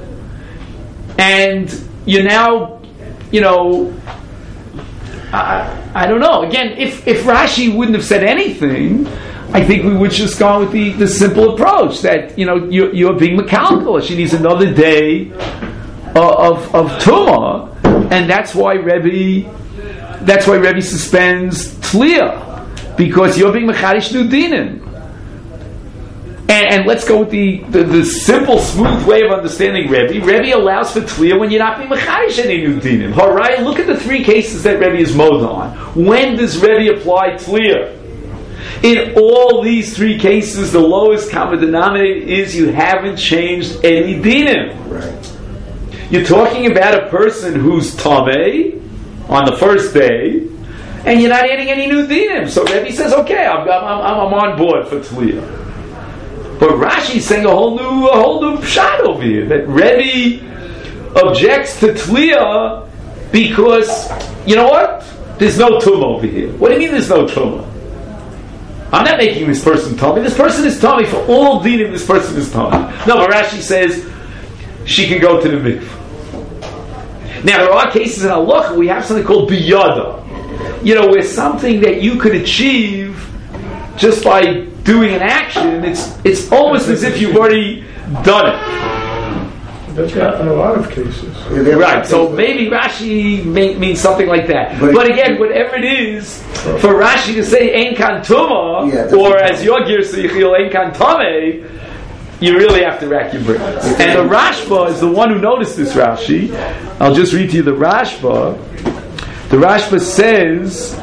and you're now, you know, I, I don't know. Again, if if Rashi wouldn't have said anything, I think we would just go with the, the simple approach that, you know, you're, you're being mechalkel. She needs another day of of, of Tumah, and that's why Rebbe that's why Rebbe suspends Tliya, because you're being mechadish new dinim. And, and let's go with the, the, the simple, smooth way of understanding Rebbe. Rebbe allows for Tliya when you're not being mechadish any new dinim. Haraya, look at the three cases that Rebbe is moda on. When does Rebbe apply Tliya? In all these three cases, the lowest common denominator is you haven't changed any dinim. right? You're talking about a person who's tamei on the first day, and you're not adding any new dinim. So Rebbe says, okay, I'm, I'm, I'm on board for Tliya. But Rashi's saying a whole new, a whole new pshat over here, that Rebbe objects to Tliya because, you know what? There's no tumah over here. What do you mean there's no tumah? I'm not making this person tummy. This person is tummy for all dinim. This person is tummy. No, but Rashi says she can go to the mikveh. Now there are cases in halacha we have something called biyada. You know, where something that you could achieve just by doing an action, it's it's almost as if you've already done it. That's not in a lot of cases. Yeah, Right, so maybe Rashi may, means something like that. But, but again, whatever it is, for Rashi to say Ein Kan Tumah, Yeah, or as your gear Yichil Ein Kan Tameh, you really have to rack your brains. And the Rashba is the one who noticed this, Rashi. I'll just read to you the Rashba. The Rashba says,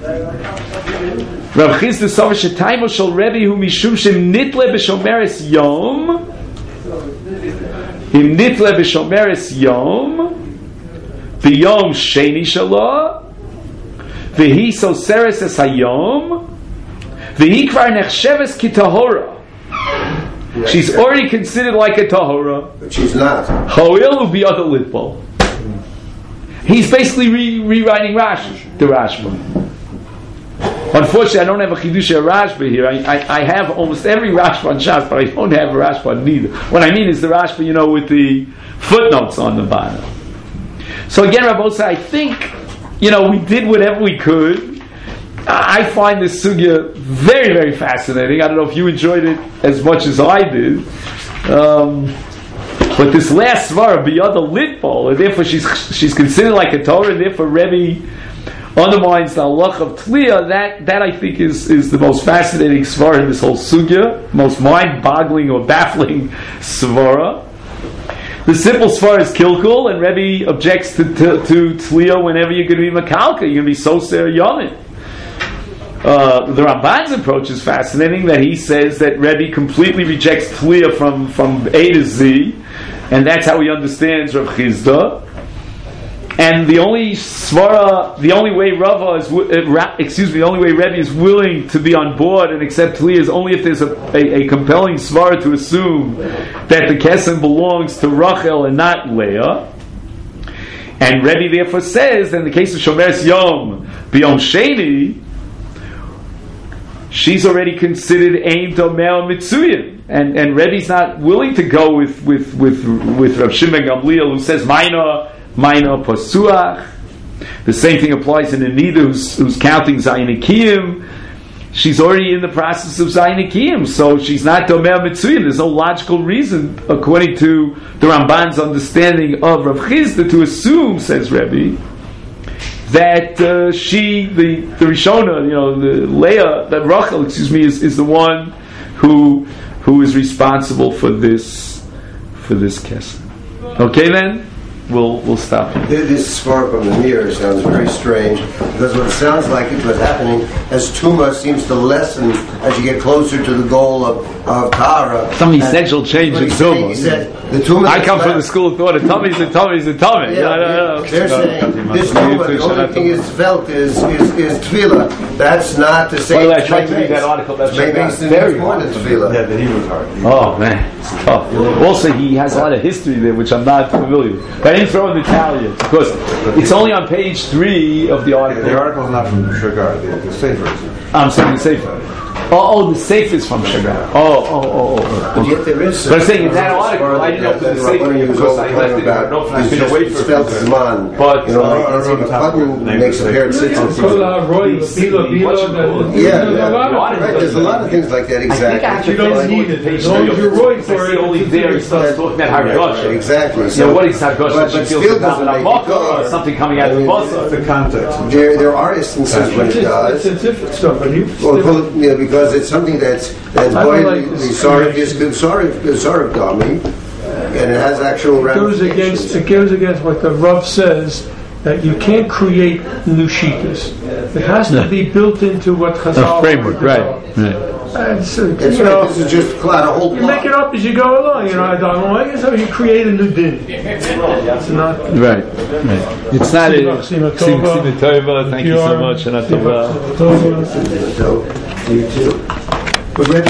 Rav Chisda Sover Shetaimo Shel Rebbe Hu Mishum Shem Nitle B'Shomeres Yom Im Nitle B'Shomeres Yom V'Yom Sheni Shelo V'Hi Soseres Es Hayom V'Hi Kvar Nechsheves Ki Tahora. She's already considered like a Tahora. But she's not. Ho'il Hu B'Yada Litbol. He's basically re- rewriting Rashi, the Rashba. Unfortunately, I don't have a Chidush Rashba here. I, I, I have almost every Rashba on Shas, but I don't have a Rashba on neither. What I mean is the Rashba, you know, with the footnotes on the bottom. So again, Rabbosai, I think, you know, we did whatever we could. I find this sugya very, very fascinating. I don't know if you enjoyed it as much as I did. Um, But this last svara, biyada litbol, and therefore she's she's considered like a Torah, and therefore Rebbe undermines the halach of Tliya. That that I think is, is the most fascinating svara in this whole sugya, most mind-boggling or baffling svara. The simple svara is kilkul, and Rebbe objects to, to, to Tliya whenever you're going to be makalka, you're going to be soser yamin. Uh, the Ramban's approach is fascinating, that he says that Rebbe completely rejects Tliya from, from A to Z, and that's how he understands Rav Chisda. And the only svara, the only way Rava is, uh, ra, excuse me, the only way Rebbe is willing to be on board and accept Tliya is only if there's a, a, a compelling svara to assume that the kesem belongs to Rachel and not Leah. And Rebbe therefore says that in the case of Shomeres Yom, B'Yom Sheni, she's already considered Ein Domel Mitzuyin. And and Rebbe's not willing to go with with with, with Rav Shimon Gamliel, who says Maina Maina Pasuach. The same thing applies in Anida, who's, who's counting Zayin Akiyim. She's already in the process of Zayin Akiyim, so she's not Domel Mitzuyin. There's no logical reason, according to the Ramban's understanding of Rav Chisda, to assume, says Rebbe, that uh, she, the the Rishona, you know, the Leah, that Rachel, excuse me, is, is the one who who is responsible for this for this kesef. Okay, then we'll we'll stop here. This spark from the mirror sounds very strange, because what it sounds like it was happening as Tuma seems to lessen as you get closer to the goal of, of Tara. Some essential change in Tuma. He said, the Tuma I come from the school of thought, a tummy's a tummy's a tummy. Yeah, no, no, no. They're saying this Tuma, the only thing is felt is, is, is Tefillah. That's not the same. Well, I tried to read that article. That's maybe it's very more than Tefillah. Yeah, the Hebrew part. Oh man, it's tough. Also, he has a lot of history there, which I'm not familiar with. But I didn't throw in the Italian because it's only on page three of the article. The article's not from Shagar, the, the Sefer. I'm saying the Sefer. Oh, oh, the Sefer is from Shagar. Oh, oh, oh, oh. But yet there is. But I'm saying in that article, I didn't open the Sefer because I left it. I don't know if I've been away for spelled Zman. But you know, like the button makes a pair of six. Yeah, right. There's a lot of things like that. Exactly. You don't need it. As long as you're right for it. Only there he starts talking about Hargosha. Exactly. So what is Hargosha? She feels still doesn't make it or something coming out of the bus. The context. There, there are instances when it does. It's different stuff. Well, you know, because it's something that's that's like the Sarif is good Sarif Sarif Dami, and it has actual It goes against ramifications. it goes against what the Rav says, that you can't create new shitas. It has to be built into what Chazal framework, right? right. It's, uh, That's you right. know, This is just cloud a whole you plot. make it up as you go along. You know, I don't like it, so you create a new din. It's not. Right, right. It's not a Sima Tova. Sima Tova. Thank you so much, and Tova. So, you too. But